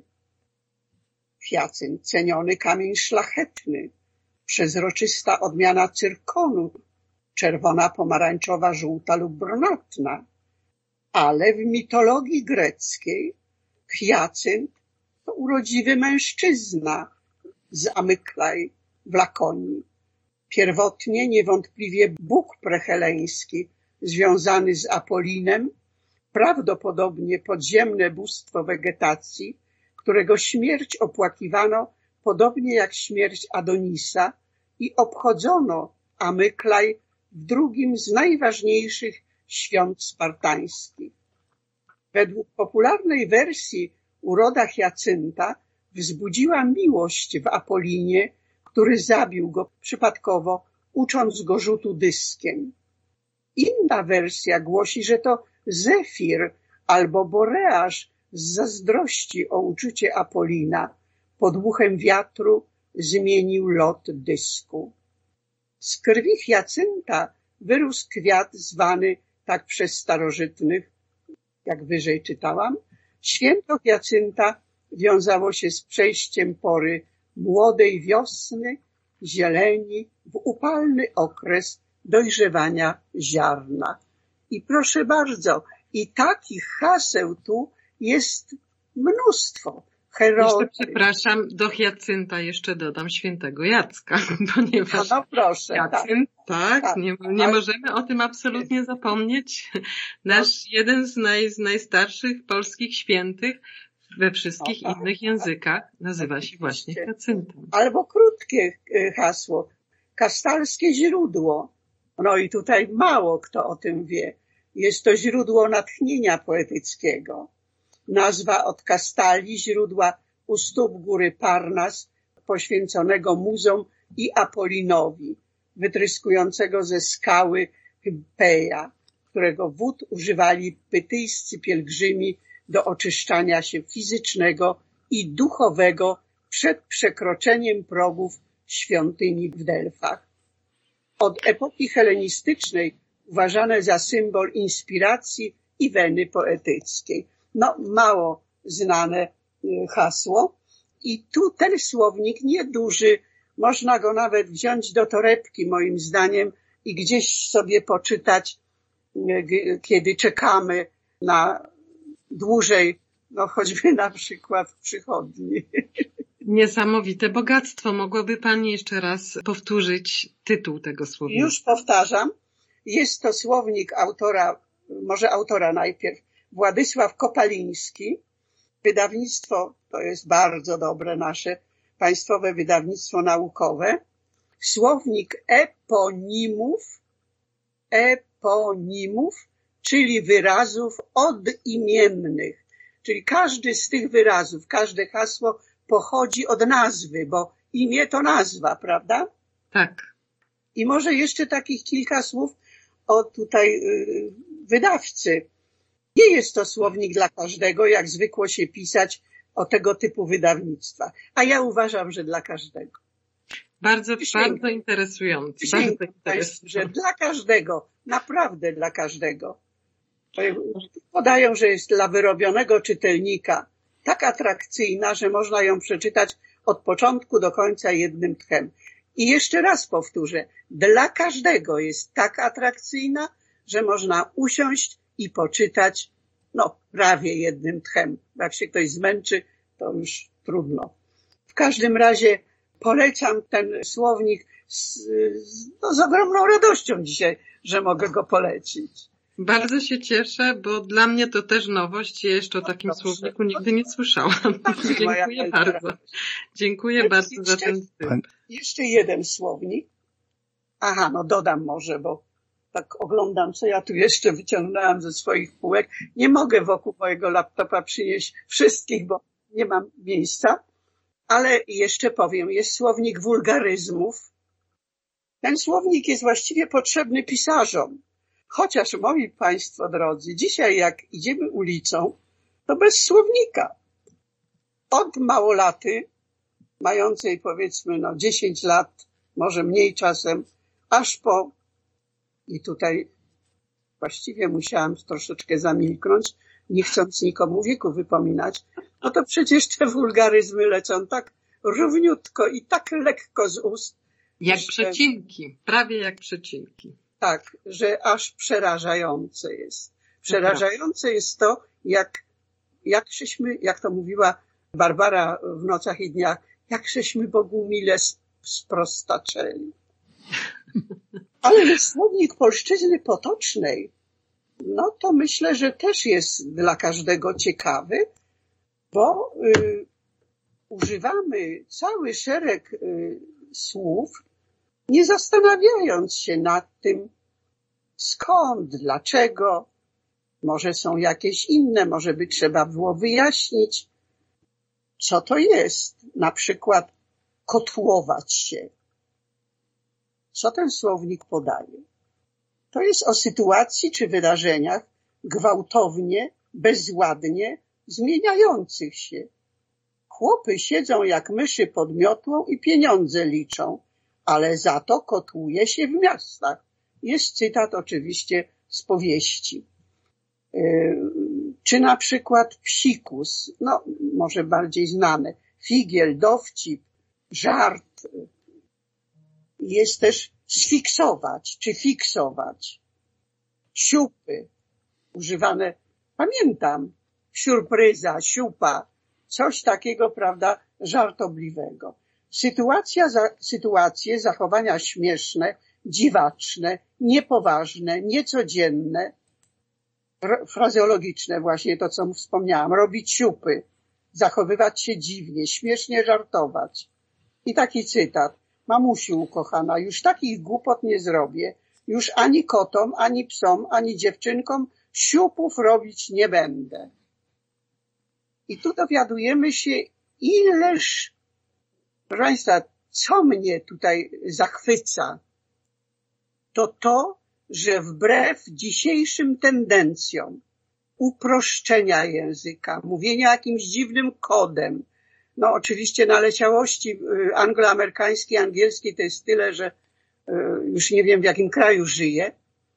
hiacynt ceniony kamień szlachetny, przezroczysta odmiana cyrkonu, czerwona, pomarańczowa, żółta lub brunatna. Ale w mitologii greckiej hiacynt to urodziwy mężczyzna z Amyklaj w Lakonii. Pierwotnie niewątpliwie Bóg precheleński związany z Apolinem, prawdopodobnie podziemne bóstwo wegetacji, którego śmierć opłakiwano podobnie jak śmierć Adonisa i obchodzono Amyklaj w drugim z najważniejszych świąt spartańskich. Według popularnej wersji uroda Hiacynta wzbudziła miłość w Apolinie, który zabił go przypadkowo, ucząc go rzutu dyskiem. Inna wersja głosi, że to Zefir albo Boreasz z zazdrości o uczucie Apolina podmuchem wiatru zmienił lot dysku. Z krwi Hiacynta wyrósł kwiat zwany tak przez starożytnych, jak wyżej czytałam. Święto Hiacynta wiązało się z przejściem pory młodej wiosny, zieleni w upalny okres dojrzewania ziarna. I proszę bardzo, i takich haseł tu jest mnóstwo. Herory. Jeszcze przepraszam, do Hiacynta jeszcze dodam świętego Jacka, ponieważ no, no proszę, Hiacynt, tak, tak, nie, nie ale... możemy o tym absolutnie zapomnieć. Nasz jeden z, naj, z najstarszych polskich świętych we wszystkich no, tak, innych językach nazywa się właśnie Hiacyntem. Albo krótkie hasło, kastalskie źródło. No i tutaj mało kto o tym wie. Jest to źródło natchnienia poetyckiego. Nazwa od Kastali, źródła u stóp góry Parnas, poświęconego muzom i Apolinowi, wytryskującego ze skały Hympeja, którego wód używali pytyjscy pielgrzymi do oczyszczania się fizycznego i duchowego przed przekroczeniem progów świątyni w Delfach. Od epoki helenistycznej uważane za symbol inspiracji i weny poetyckiej. No, mało znane hasło. I tu ten słownik nieduży, można go nawet wziąć do torebki, moim zdaniem, i gdzieś sobie poczytać, kiedy czekamy na dłużej, no choćby na przykład w przychodni. Niesamowite bogactwo. Mogłaby Pani jeszcze raz powtórzyć tytuł tego słownika? Już powtarzam. Jest to słownik autora, może autora najpierw, Władysław Kopaliński. Wydawnictwo, to jest bardzo dobre nasze państwowe wydawnictwo naukowe. Słownik eponimów, eponimów, czyli wyrazów odimiennych. Czyli każdy z tych wyrazów, każde hasło pochodzi od nazwy, bo imię to nazwa, prawda? Tak. I może jeszcze takich kilka słów o tutaj yy, wydawcy. Nie jest to słownik dla każdego, jak zwykło się pisać o tego typu wydawnictwa. A ja uważam, że dla każdego. Bardzo, bardzo interesujący. Bardzo interesujący. Że dla każdego, naprawdę dla każdego. Podają, że jest dla wyrobionego czytelnika tak atrakcyjna, że można ją przeczytać od początku do końca jednym tchem. I jeszcze raz powtórzę, dla każdego jest tak atrakcyjna, że można usiąść i poczytać, no, prawie jednym tchem. Jak się ktoś zmęczy, to już trudno. W każdym razie polecam ten słownik z, no, z ogromną radością dzisiaj, że mogę go polecić. Bardzo się cieszę, bo dla mnie to też nowość. Ja jeszcze o takim no słowniku nigdy nie słyszałam. Dziękuję bardzo. Dziękuję bardzo za ten typ. Jeszcze jeden słownik. Aha, no dodam może, bo tak oglądam, co ja tu jeszcze wyciągnęłam ze swoich półek. Nie mogę wokół mojego laptopa przynieść wszystkich, bo nie mam miejsca. Ale jeszcze powiem, jest słownik wulgaryzmów. Ten słownik jest właściwie potrzebny pisarzom. Chociaż, moi państwo drodzy, dzisiaj jak idziemy ulicą, to bez słownika. Od małolaty, mającej powiedzmy no dziesięć lat, może mniej czasem, aż po, i tutaj właściwie musiałam troszeczkę zamilknąć, nie chcąc nikomu wieku wypominać, no to przecież te wulgaryzmy lecą tak równiutko i tak lekko z ust. Jak że, przecinki, prawie jak przecinki. Tak, że aż przerażające jest. Przerażające jest to, jak, jak żeśmy, jak to mówiła Barbara w Nocach i Dniach, jak żeśmy Bogu mile sprostaczeli. Ale słownik polszczyzny potocznej, no to myślę, że też jest dla każdego ciekawy, bo y, używamy cały szereg y, słów, nie zastanawiając się nad tym, skąd, dlaczego, może są jakieś inne, może by trzeba było wyjaśnić, co to jest, na przykład kotłować się. Co ten słownik podaje? To jest o sytuacji czy wydarzeniach gwałtownie, bezładnie zmieniających się. Chłopy siedzą jak myszy pod miotłą i pieniądze liczą, ale za to kotłuje się w miastach. Jest cytat oczywiście z powieści. Czy na przykład psikus, no może bardziej znane, figiel, dowcip, żart. Jest też sfiksować czy fiksować. Siupy, używane, pamiętam, siurpryza, siupa, coś takiego, prawda, żartobliwego. Sytuacja, za, sytuacje, zachowania śmieszne, dziwaczne, niepoważne, niecodzienne, frazeologiczne, właśnie to, co wspomniałam, robić siupy, zachowywać się dziwnie, śmiesznie żartować. I taki cytat. Mamusiu ukochana, już takich głupot nie zrobię, już ani kotom, ani psom, ani dziewczynkom siupów robić nie będę. I tu dowiadujemy się, ileż, proszę Państwa, co mnie tutaj zachwyca, to to, że wbrew dzisiejszym tendencjom uproszczenia języka, mówienia jakimś dziwnym kodem, no oczywiście naleciałości angloamerykańskiej, angielskiej to jest tyle, że już nie wiem w jakim kraju żyję,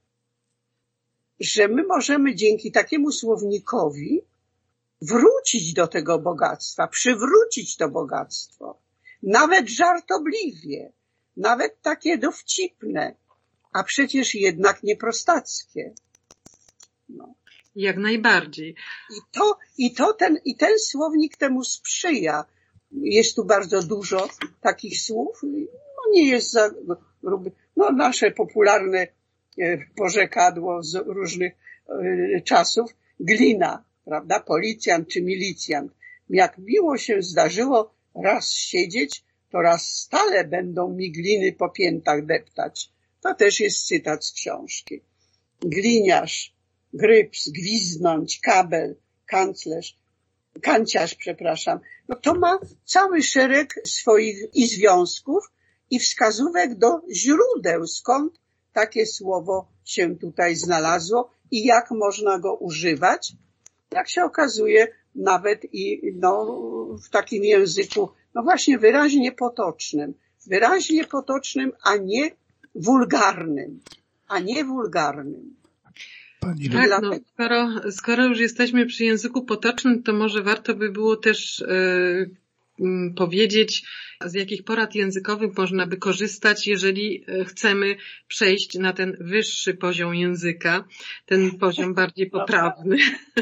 że my możemy dzięki takiemu słownikowi wrócić do tego bogactwa, przywrócić to bogactwo, nawet żartobliwie, nawet takie dowcipne, a przecież jednak nieprostackie. No. Jak najbardziej. I to, i to ten, i ten słownik temu sprzyja. Jest tu bardzo dużo takich słów. No nie jest za gruby. No nasze popularne porzekadło z różnych czasów. Glina, prawda? Policjant czy milicjant. Jak miło się zdarzyło raz siedzieć, to raz stale będą mi gliny po piętach deptać. To też jest cytat z książki. Gliniarz, gryps, gwizdnąć, kabel, kanclerz, kanciarz, przepraszam. No to ma cały szereg swoich i związków, i wskazówek do źródeł, skąd takie słowo się tutaj znalazło i jak można go używać. Jak się okazuje, nawet i no, w takim języku, no właśnie wyraźnie potocznym. Wyraźnie potocznym, a nie wulgarnym. A nie wulgarnym. Pani tak, no, skoro, skoro już jesteśmy przy języku potocznym, to może warto by było też yy, yy, powiedzieć, z jakich porad językowych można by korzystać, jeżeli chcemy przejść na ten wyższy poziom języka, ten poziom bardziej poprawny.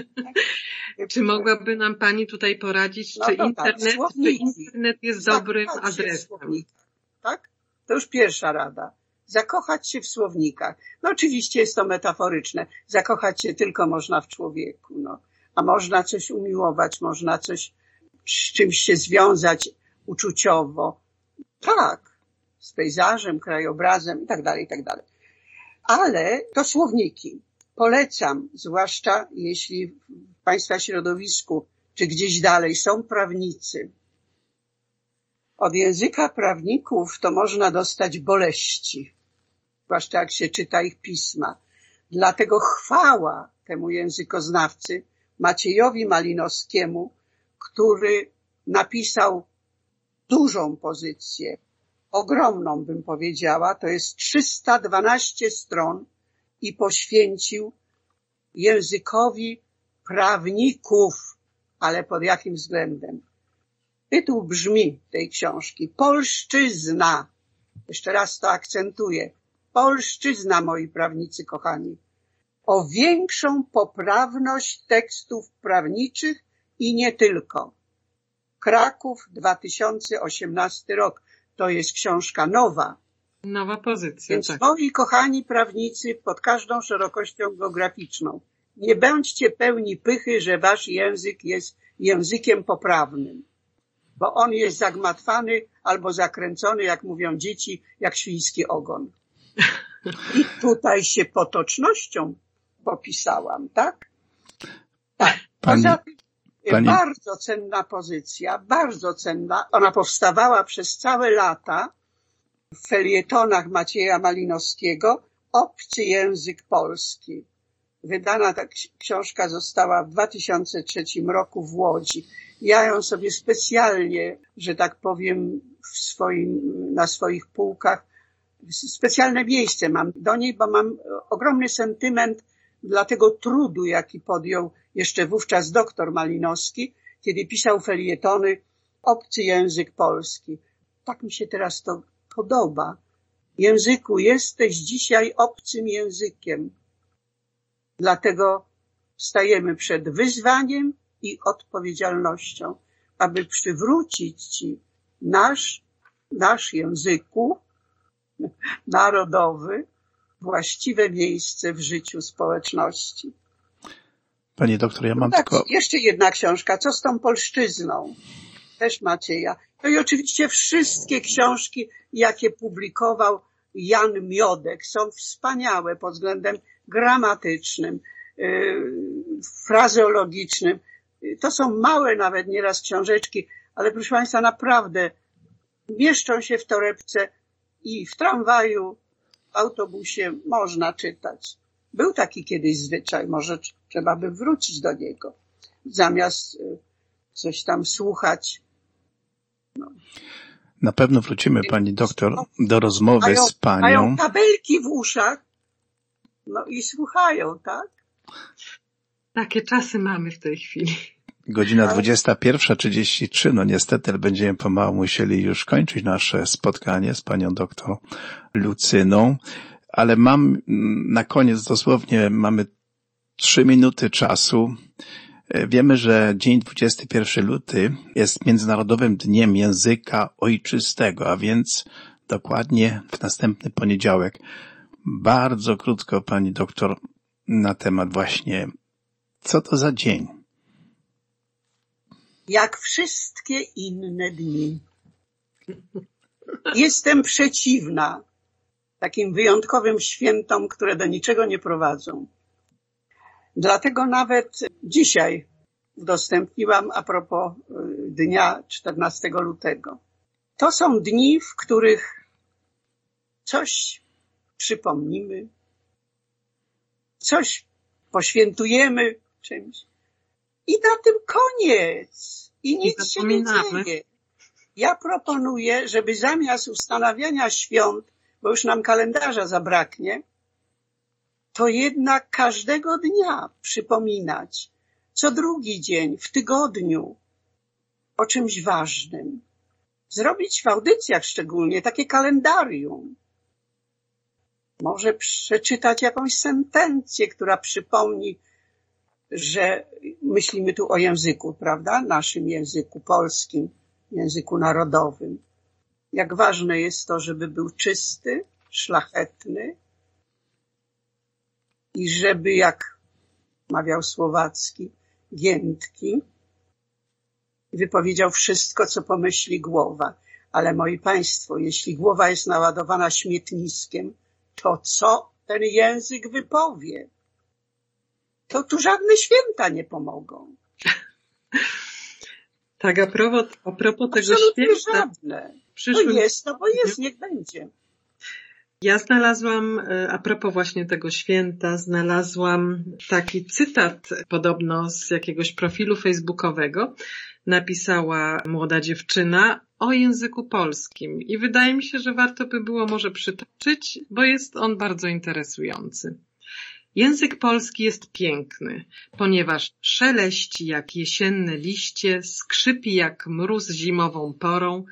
Czy mogłaby nam Pani tutaj poradzić, no czy, tak, internet, czy internet jest dobrym adresem? Tak? To już pierwsza rada. Zakochać się w słownikach. No oczywiście jest to metaforyczne. Zakochać się tylko można w człowieku. No. A można coś umiłować, można coś z czymś się związać uczuciowo. Tak. Z pejzażem, krajobrazem i tak dalej, i tak dalej. Ale to słowniki. Polecam, zwłaszcza jeśli w Państwa środowisku czy gdzieś dalej są prawnicy. Od języka prawników to można dostać boleści, zwłaszcza jak się czyta ich pisma. Dlatego chwała temu językoznawcy Maciejowi Malinowskiemu, który napisał dużą pozycję, ogromną bym powiedziała, to jest trzysta dwanaście stron i poświęcił językowi prawników, ale pod jakim względem? Tytuł brzmi tej książki Polszczyzna. Jeszcze raz to akcentuję. Polszczyzna, moi prawnicy kochani. O większą poprawność tekstów prawniczych i nie tylko. Kraków, dwa tysiące osiemnasty rok. To jest książka nowa. Nowa pozycja. Więc tak. moi kochani prawnicy pod każdą szerokością geograficzną, nie bądźcie pełni pychy, że wasz język jest językiem poprawnym. Bo on jest zagmatwany albo zakręcony, jak mówią dzieci, jak świński ogon. I tutaj się potocznością popisałam, tak? Tak. Pani, Poza tym pani... bardzo cenna pozycja, bardzo cenna. Ona powstawała przez całe lata w felietonach Macieja Malinowskiego, Obcy język polski. Wydana ta książka została w dwa tysiące trzecim roku w Łodzi. Ja ją sobie specjalnie, że tak powiem, w swoim, na swoich półkach, specjalne miejsce mam do niej, bo mam ogromny sentyment dla tego trudu, jaki podjął jeszcze wówczas doktor Malinowski, kiedy pisał felietony Obcy język polski. Tak mi się teraz to podoba. Języku, jesteś dzisiaj obcym językiem. Dlatego stajemy przed wyzwaniem i odpowiedzialnością, aby przywrócić Ci nasz, nasz języku narodowy właściwe miejsce w życiu społeczności. Pani doktor, ja mam no tak, tylko... Jeszcze jedna książka, co z tą polszczyzną? Też Macieja. No i oczywiście wszystkie książki, jakie publikował Jan Miodek, są wspaniałe pod względem gramatycznym, yy, frazeologicznym. To są małe nawet nieraz książeczki, ale proszę Państwa, naprawdę mieszczą się w torebce i w tramwaju, w autobusie można czytać. Był taki kiedyś zwyczaj, może trzeba by wrócić do niego, zamiast coś tam słuchać. No. Na pewno wrócimy, pani doktor, do rozmowy mają, z panią. Mają kabelki w uszach, no i słuchają, tak? Takie czasy mamy w tej chwili. Godzina dwudziesta pierwsza trzydzieści trzy, no niestety, ale będziemy pomału musieli już kończyć nasze spotkanie z panią doktor Lucyną, ale mam na koniec dosłownie, mamy trzy minuty czasu. Wiemy, że dzień dwudziesty pierwszy luty jest Międzynarodowym Dniem Języka Ojczystego, a więc dokładnie w następny poniedziałek. Bardzo krótko, pani doktor, na temat właśnie, co to za dzień? Jak wszystkie inne dni. Jestem przeciwna takim wyjątkowym świętom, które do niczego nie prowadzą. Dlatego nawet dzisiaj udostępniłam a propos dnia czternastego lutego. To są dni, w których coś przypomnimy, coś poświętujemy czymś i na tym koniec. I nic się nie dzieje. Ja proponuję, żeby zamiast ustanawiania świąt, bo już nam kalendarza zabraknie, to jednak każdego dnia przypominać, co drugi dzień w tygodniu, o czymś ważnym. Zrobić w audycjach szczególnie takie kalendarium. Może przeczytać jakąś sentencję, która przypomni, że myślimy tu o języku, prawda? Naszym języku polskim, języku narodowym. Jak ważne jest to, żeby był czysty, szlachetny i żeby, jak mawiał Słowacki, giętki, wypowiedział wszystko, co pomyśli głowa. Ale moi państwo, jeśli głowa jest naładowana śmietniskiem, to co ten język wypowie? To tu żadne święta nie pomogą. Tak, a propos, a propos tego Absolutnie święta. żadne. Przyszłym... To jest, no bo jest, niech będzie. Ja znalazłam, a propos właśnie tego święta, znalazłam taki cytat podobno z jakiegoś profilu facebookowego. Napisała młoda dziewczyna o języku polskim i wydaje mi się, że warto by było może przytoczyć, bo jest on bardzo interesujący. Język polski jest piękny, ponieważ szeleści jak jesienne liście, skrzypi jak mróz zimową porą,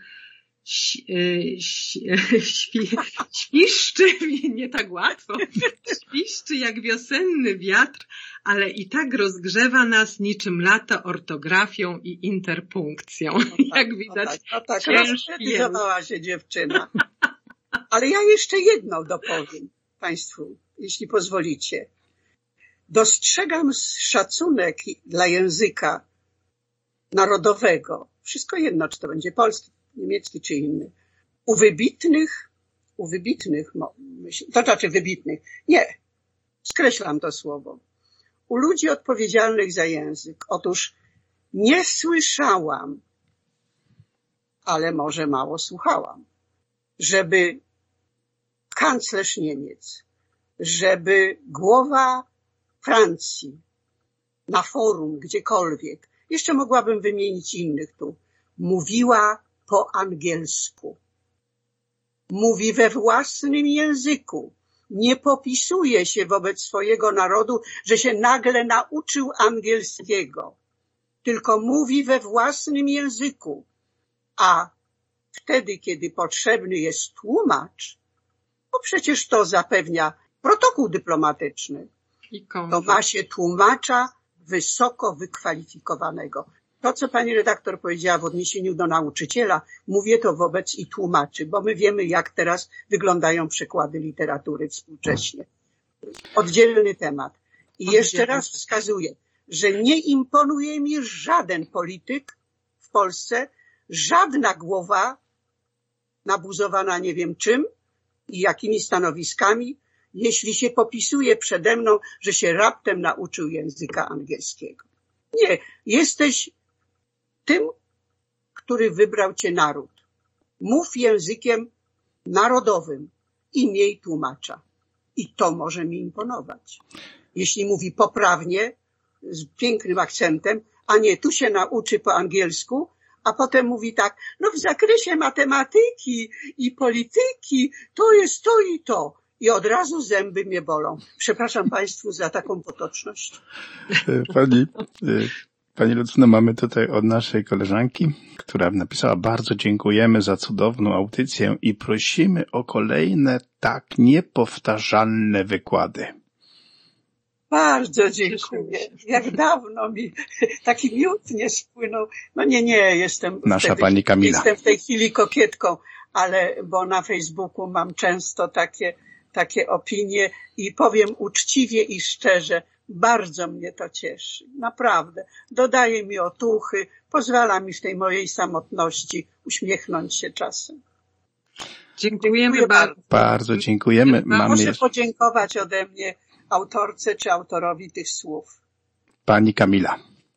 świszczy, nie tak łatwo, świszczy jak wiosenny wiatr, ale i tak rozgrzewa nas niczym lato ortografią i interpunkcją. No tak, jak widać, no tak, no tak. Rozkredyzowała się dziewczyna. Ale ja jeszcze jedno dopowiem Państwu, jeśli pozwolicie. Dostrzegam szacunek dla języka narodowego. Wszystko jedno, czy to będzie polski, niemiecki czy inny. U wybitnych u wybitnych, to znaczy wybitnych, nie, skreślam to słowo, u ludzi odpowiedzialnych za język. Otóż nie słyszałam, ale może mało słuchałam, żeby kanclerz Niemiec, żeby głowa Francji na forum, gdziekolwiek, jeszcze mogłabym wymienić innych tu, mówiła po angielsku. Mówi we własnym języku. Nie popisuje się wobec swojego narodu, że się nagle nauczył angielskiego, tylko mówi we własnym języku. A wtedy, kiedy potrzebny jest tłumacz, bo przecież to zapewnia protokół dyplomatyczny, to ma się tłumacza wysoko wykwalifikowanego. To, co pani redaktor powiedziała w odniesieniu do nauczyciela, mówię to wobec i tłumaczy, bo my wiemy, jak teraz wyglądają przekłady literatury współcześnie. Oddzielny temat. I jeszcze raz wskazuję, że nie imponuje mi żaden polityk w Polsce, żadna głowa nabuzowana nie wiem czym i jakimi stanowiskami, jeśli się popisuje przede mną, że się raptem nauczył języka angielskiego. Nie, jesteś tym, który wybrał cię naród. Mów językiem narodowym i miej tłumacza. I to może mi imponować. Jeśli mówi poprawnie, z pięknym akcentem, a nie tu się nauczy po angielsku, a potem mówi tak, no w zakresie matematyki i polityki to jest to i to. I od razu zęby mnie bolą. Przepraszam Państwu za taką potoczność. Pani, Pani Lucyno, mamy tutaj od naszej koleżanki, która napisała: bardzo dziękujemy za cudowną audycję i prosimy o kolejne tak niepowtarzalne wykłady. Bardzo dziękuję. Jak dawno mi taki miód nie spłynął. No nie, nie, jestem Nasza wtedy, pani Kamila. Jestem w tej chwili kokietką, ale bo na Facebooku mam często takie, takie opinie i powiem uczciwie i szczerze, bardzo mnie to cieszy. Naprawdę. Dodaje mi otuchy, pozwala mi w tej mojej samotności uśmiechnąć się czasem. Dziękujemy Dziękuję bardzo. Bardzo dziękujemy. Mamy Proszę jeszcze... podziękować ode mnie autorce czy autorowi tych słów. Pani Kamila.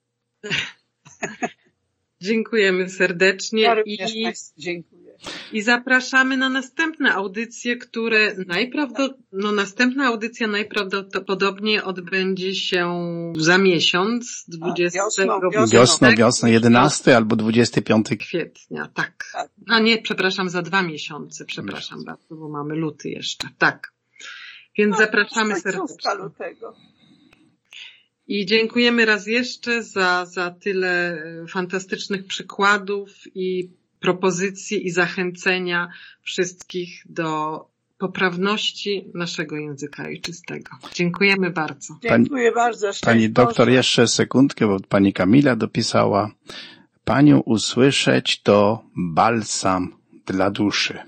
Dziękujemy serdecznie Ja również i, Państwu dziękuję. i zapraszamy na następne audycje, które najprawdopodobniej, no następna audycja najprawdopodobniej odbędzie się za miesiąc, dwudziestego Wiosną, wiosną, jedenastego albo dwudziestego piątego kwietnia, tak. A nie, przepraszam, za dwa miesiące, przepraszam bardzo, bo mamy luty jeszcze, tak. Więc no, zapraszamy serdecznie. Lutego. I dziękujemy raz jeszcze za, za tyle fantastycznych przykładów i propozycji i zachęcenia wszystkich do poprawności naszego języka ojczystego. Dziękujemy bardzo. Dziękuję bardzo. Pani doktor, jeszcze sekundkę, bo pani Kamila dopisała: panią usłyszeć to balsam dla duszy.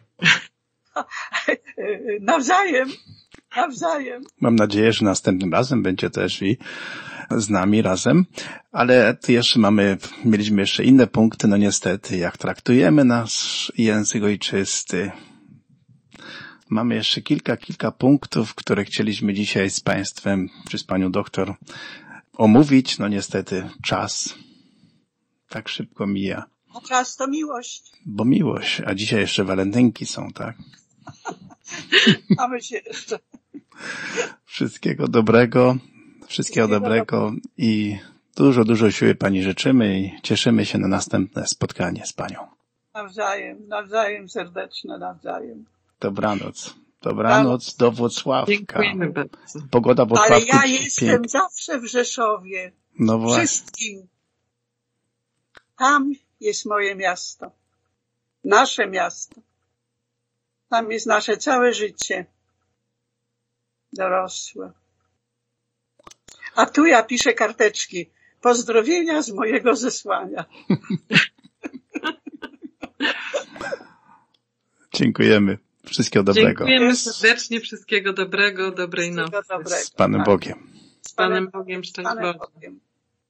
Nawzajem, nawzajem. Mam nadzieję, że następnym razem będzie też i z nami razem, ale tu jeszcze mamy, mieliśmy jeszcze inne punkty, no niestety, jak traktujemy nasz język ojczysty. Mamy jeszcze kilka, kilka punktów, które chcieliśmy dzisiaj z Państwem, czy z Panią doktor omówić, no niestety czas tak szybko mija. A czas to miłość. Bo miłość, a dzisiaj jeszcze walentynki są, tak? Mamy się jeszcze. Wszystkiego dobrego, wszystkiego, wszystkiego dobrego i dużo, dużo siły Pani życzymy i cieszymy się na następne spotkanie z Panią. Nawzajem, nawzajem serdeczne, nawzajem. Dobranoc. Dobranoc do Włocławka. Dziękujemy bardzo. Pogoda w Włocławku. Ale ja jestem piękna. zawsze w Rzeszowie. No właśnie. Wszystkim. Tam jest moje miasto. Nasze miasto. Tam jest nasze całe życie. Dorosłe. A tu ja piszę karteczki. Pozdrowienia z mojego zesłania. Dziękujemy. Wszystkiego dobrego. Dziękujemy serdecznie. Wszystkiego dobrego. Dobrej nocy. Dobrego. Z Panem Bogiem. Z Panem Bogiem. Szczęść Boże.